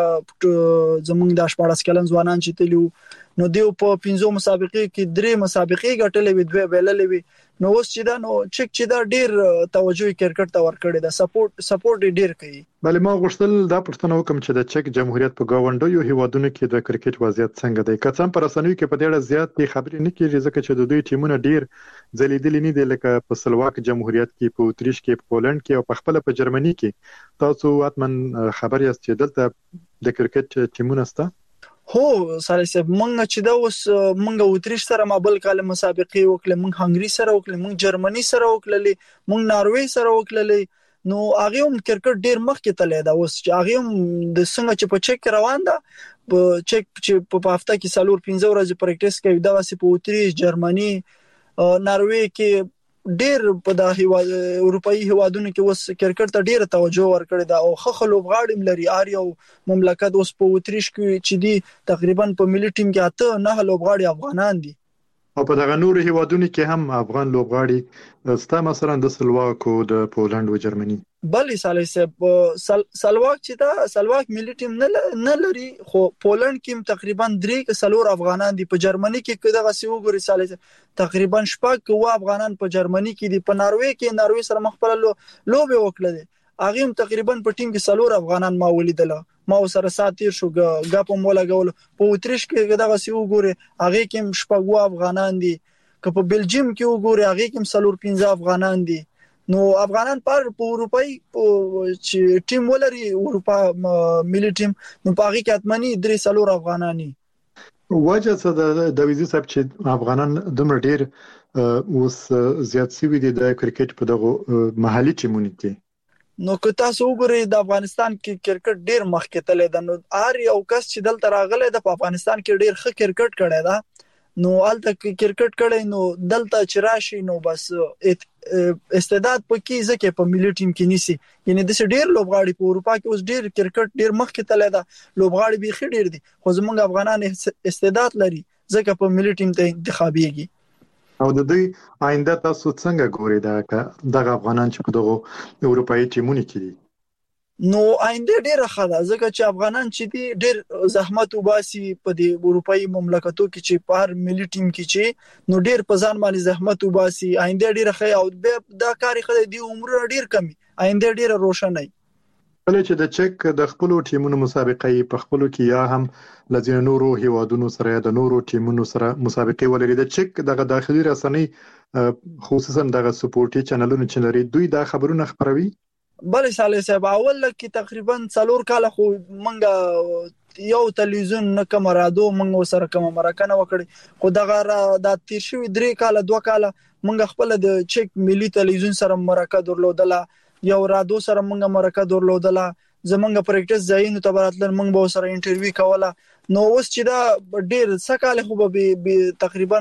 زمونږ د 14 کلن ځوانان چې تللی نو دیو په 15 مسابقې کې 3 مسابقې ګټلې وي 2 بیللې وي. نو اوس چې دا نو چک چې دا ډیر توجه کرکټ ته ورکړي دا سپورټ ډیر کوي. بل ما غوښتل دا پښتنه وکم چې د چک جمهوریت په گاونډیو هیوادونو کې د کرکټ وضعیت څنګه دی؟ کڅم پر رسنیو کې په ډېر زیات خبرې نه کیږي ځکه چې د دوی ټیمونه ډیر ځلیدل نه دي لکه په سلواک جمهوریت کې په اتریش کې په پولند کې او په خپل په جرمني کې. تاسو اتمن خبر یاست چې دلته د کرکټ ټیمونه سته؟ هو ساري صاحب مونږ چې دا اوس مونږ اتریش سره مابل کال مسابقې وکړې مونږ هنګری سره وکړې مونږ جرمني سره وکړلې مونږ ناروې سره وکړلې. نو هغه هم کرکټ ډیر مخکې تللی دا اوس چې هغه هم د څنګه چې په چک روان ده په چک چې په هفته کې 4-5 ورځې پریکټس کوي دا واسي په اتریش جرمني ناروې کې ډیر په د هیواد اروپאי هیوادونو کې اوس کرکټ ته ډیره توجه ورکړې ده او خخ لوبغاړي لري اریو مملکت اوس په اتریش کې چې دي تقریبا په ملي ټیم کې 8-9 لوبغاړي افغانان دي او په دغه نور هیوادونو کې هم افغان لوبغاړي ستا مثلا د سلواک او د پولند او جرمني. بلې سالي صاحب سلواک چې دا سلواک ملي ټیم نه لري خو پولند کې تقریبا 3 افغانان دي. په جرمني کې دغه سی وګوري سالي تقریبا 6 افغانان په جرمني کې دي. په ناروې سره مخبل لوبه وکړه هغه هم تقریبا په ټیم کې 4 افغانان ما ولیدل ما سره ساتیر شو غاپم ولا غول. په اتریش کې دغه سی وګوري هغه کې 6 افغانان دي. که په بلجیم کې وګوري هغه کې 4-5 افغانان دي. نو افغانان په اروپאי چې ټیم ولري اروپا ملي ټیم نو په هغه کې اتمنی 3 افغانانی. وجه څه د ویزي صاحب چې افغانان دومره ډیر اوس زیات سوي دي د کرکټ په دغه محلي ټیمونو کې؟ نو که تاسو وګورئ د افغانستان کې کرکټ ډیر مخکې تللی ده. نو هر یو کس چې دلته راغلی د افغانستان کې ډیر ښه کرکټ کړی ده نو الته کرکټ کړی نو دلته چې راشي نو بس استعداد پکې ځکه په ملي ټیم کې نيسي. یعنی د ډیر لوبغاړي په اروپا کې اوس ډیر کرکټ ډیر مخکې تللی ده لوبغاړي به ډیر دي خو زمونږ افغانان استعداد لري ځکه په ملي ټیم ته انتخابيږي. او د دوی آینده تاسو څنګه ګورئ دغه افغانان چې په دغه اروپאי ټیمونو کې دي؟ نو آینده ډیره ښه ده ځکه چې افغانان چې دي ډیر زحمت وباسي په دې اروپאי مملکتو کې چې په هر ملي ټیم کې چې نو ډیر په ځان باندې زحمت وباسي آینده ډیره ښه او دا کاری خدای دی عمر ډیر کمی آینده ډیره روشنه. کله چې د چک د خپل ټیمونو مسابقې په خپل کې یا هم لزین نورو هیوادونو سره د نورو ټیمونو سره مسابقې ولري د چک دغه داخلي رسنۍ خصوصا دغه سپورټي چینلونو چې لري دوی دا خبرونه خبروي. بل سال صاحب اول کې تقریبا 4 کال خو منګه یو تلویزیون نه کوم رادیو منګه سره کوم مرکه وکړي خو دغه د تیر شوی 3 کال 2 کال منګه خپل د چک ملي تلویزیون سره مرکه درلودله یو رادیو سره منګه مرکه درلودله زمونږ پریکټیس ځایونو ته براتل منګه به سره انټرویو کوله نو اوس چې دا ډیر سکاله خو به تقریبا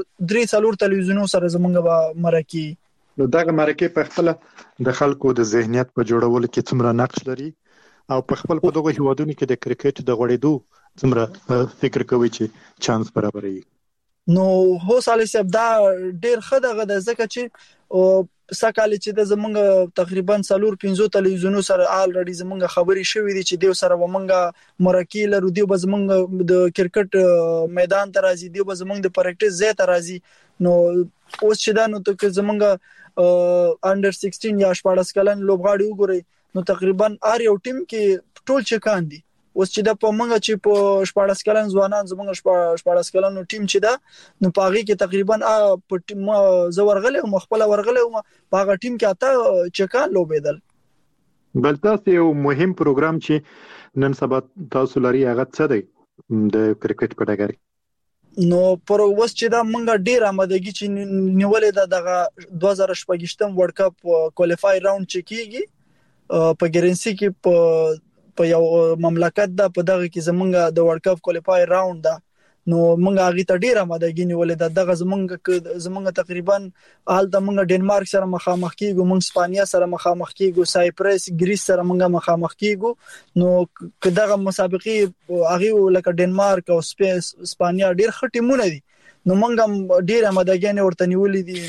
3 تلویزیونونو سره زمونږ به مرکه نو دغه مرکه په خپل د خلکو د ذهنیت په جوړولو کې څومره نقش لري او په خپل په دغه هیوادونو کې د کرکټ د غوړېدو څومره فکر کوي چې چانس برابري. نو هو سالي صاحب دا ډیر خدغه د ځکه چې سکاله چې د زمونږ تقریبا 4-5 تلویزیونونو سره الریډي زمونږ خبري شوې دي چې دیو سره ومنګه مرکه لرو دیو زمونږ د کرکټ میدان ته راځي دیو زمونږ د پریکټیس ځای ته راځي نو اوس چې دا نو ته زمونږ انډر 16 یا 14 کلن لوبغاړي وګوري نو تقریبا ار یو ټیم کې ټول چکان دي اوس چې د پمنګ چې په 14 کلن ځوانان زمونږ 14 کلن ټیم چې دا نو پاغي کې تقریبا په ټیم زورغله او مخبل ورغله او پاغه ټیم کې اته چکان لوبېدل. بل تاسو یو مهم پروګرام چې نن سبا تاسو لري هغه څه دی د کرکټ په ډګر نو پر اوس چې دا منګه ډیر آمادګي چې نیولې دغه 2018 ورلد کپ کوالیفای راوند چې کیږي په ګرنسي کې په یو مملکت دا په دغه کې زمونږ د ورلد کپ کوالیفای راوند دا نو مونږ هغه ته ډیر آمادګي نیولې دغه زمونږ تقریبا حال د مونږ ډنمارک سره مخامخ کیږو مونږ اسپانیا سره مخامخ کیږو سایپرس ګریس سره مونږ مخامخ کیږو نو دغه مسابقې هغه لکه ډنمارک او اسپانیا ډیر خټیمونه دي نو مونږ ډیر آمادګي ورته نیولې دي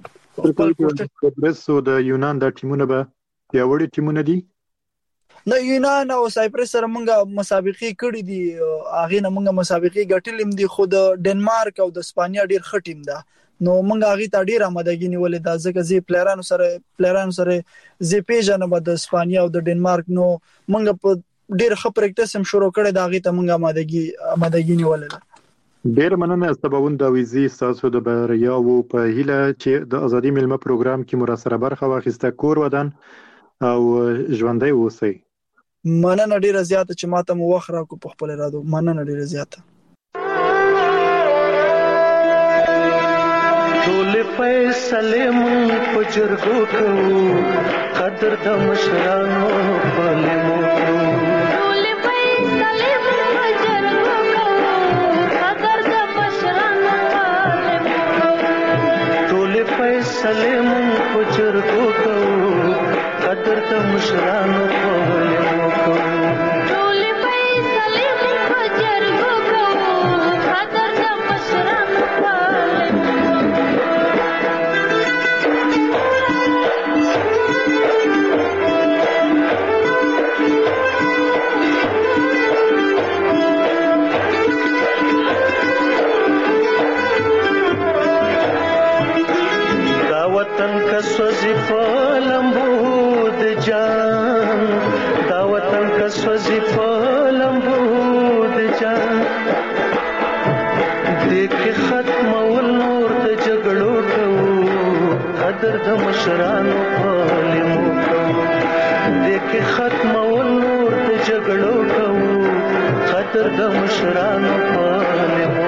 نو سایپرس او د یونان د ټیمونه به پیاوړي ټیمونه دي نو یونان او سایپرس سره مونږه مسابقې کړې دي هغه نه مونږه مسابقې ګټلې دي خو د ډنمارک او د اسپانیا ډیر خټیم ده نو مونږه هغه ته ډیر آمادګي نیولې ده ځکه زی پلیرانو سره زی پیژنه به د اسپانیا او د ډنمارک نو مونږه په ډیر ښه پریکټیس هم شروع کړې ده هغه ته مونږه آمادګي نیولې ده. ډیر مننه سباوند داویزی تاسو د بریا او په هیله چې د ازادي ملمه پروګرام کې مراسله برخه واخیسته کور ودان او ژوندۍ اوسئ. مننه ډیره زیاته چې ماته مو وخت راکو په خپل رادو مننه ډیره زیاته. ټول فیصله مون په جرګو کوو قدر د مشرانو په لمو ټول فیصله مون په جرګو کوو قدر د مشرانو په لمو ټول فیصله مون په جرګو کوو قدر د مشرانو په لمو وطن کا سوزی پلمبو د جان دا وطن کا سوزی پلمبو د جان دیکھ ختم ول نور د جګړو کو قدر د مشرانو پلمو کو دیکھ ختم ول نور د جګړو کو قدر د مشرانو پلمو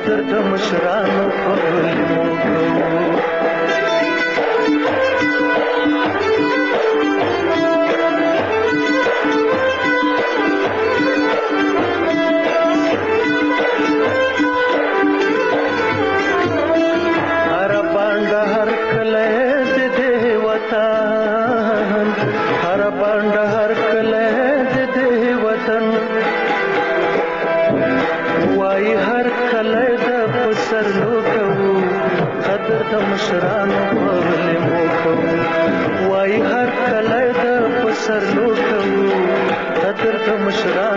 قدر د مشرانو په لیمو کوو مشرانو په لیمو کوو وای هر کله د پسر لو کوو قدر د مشرانو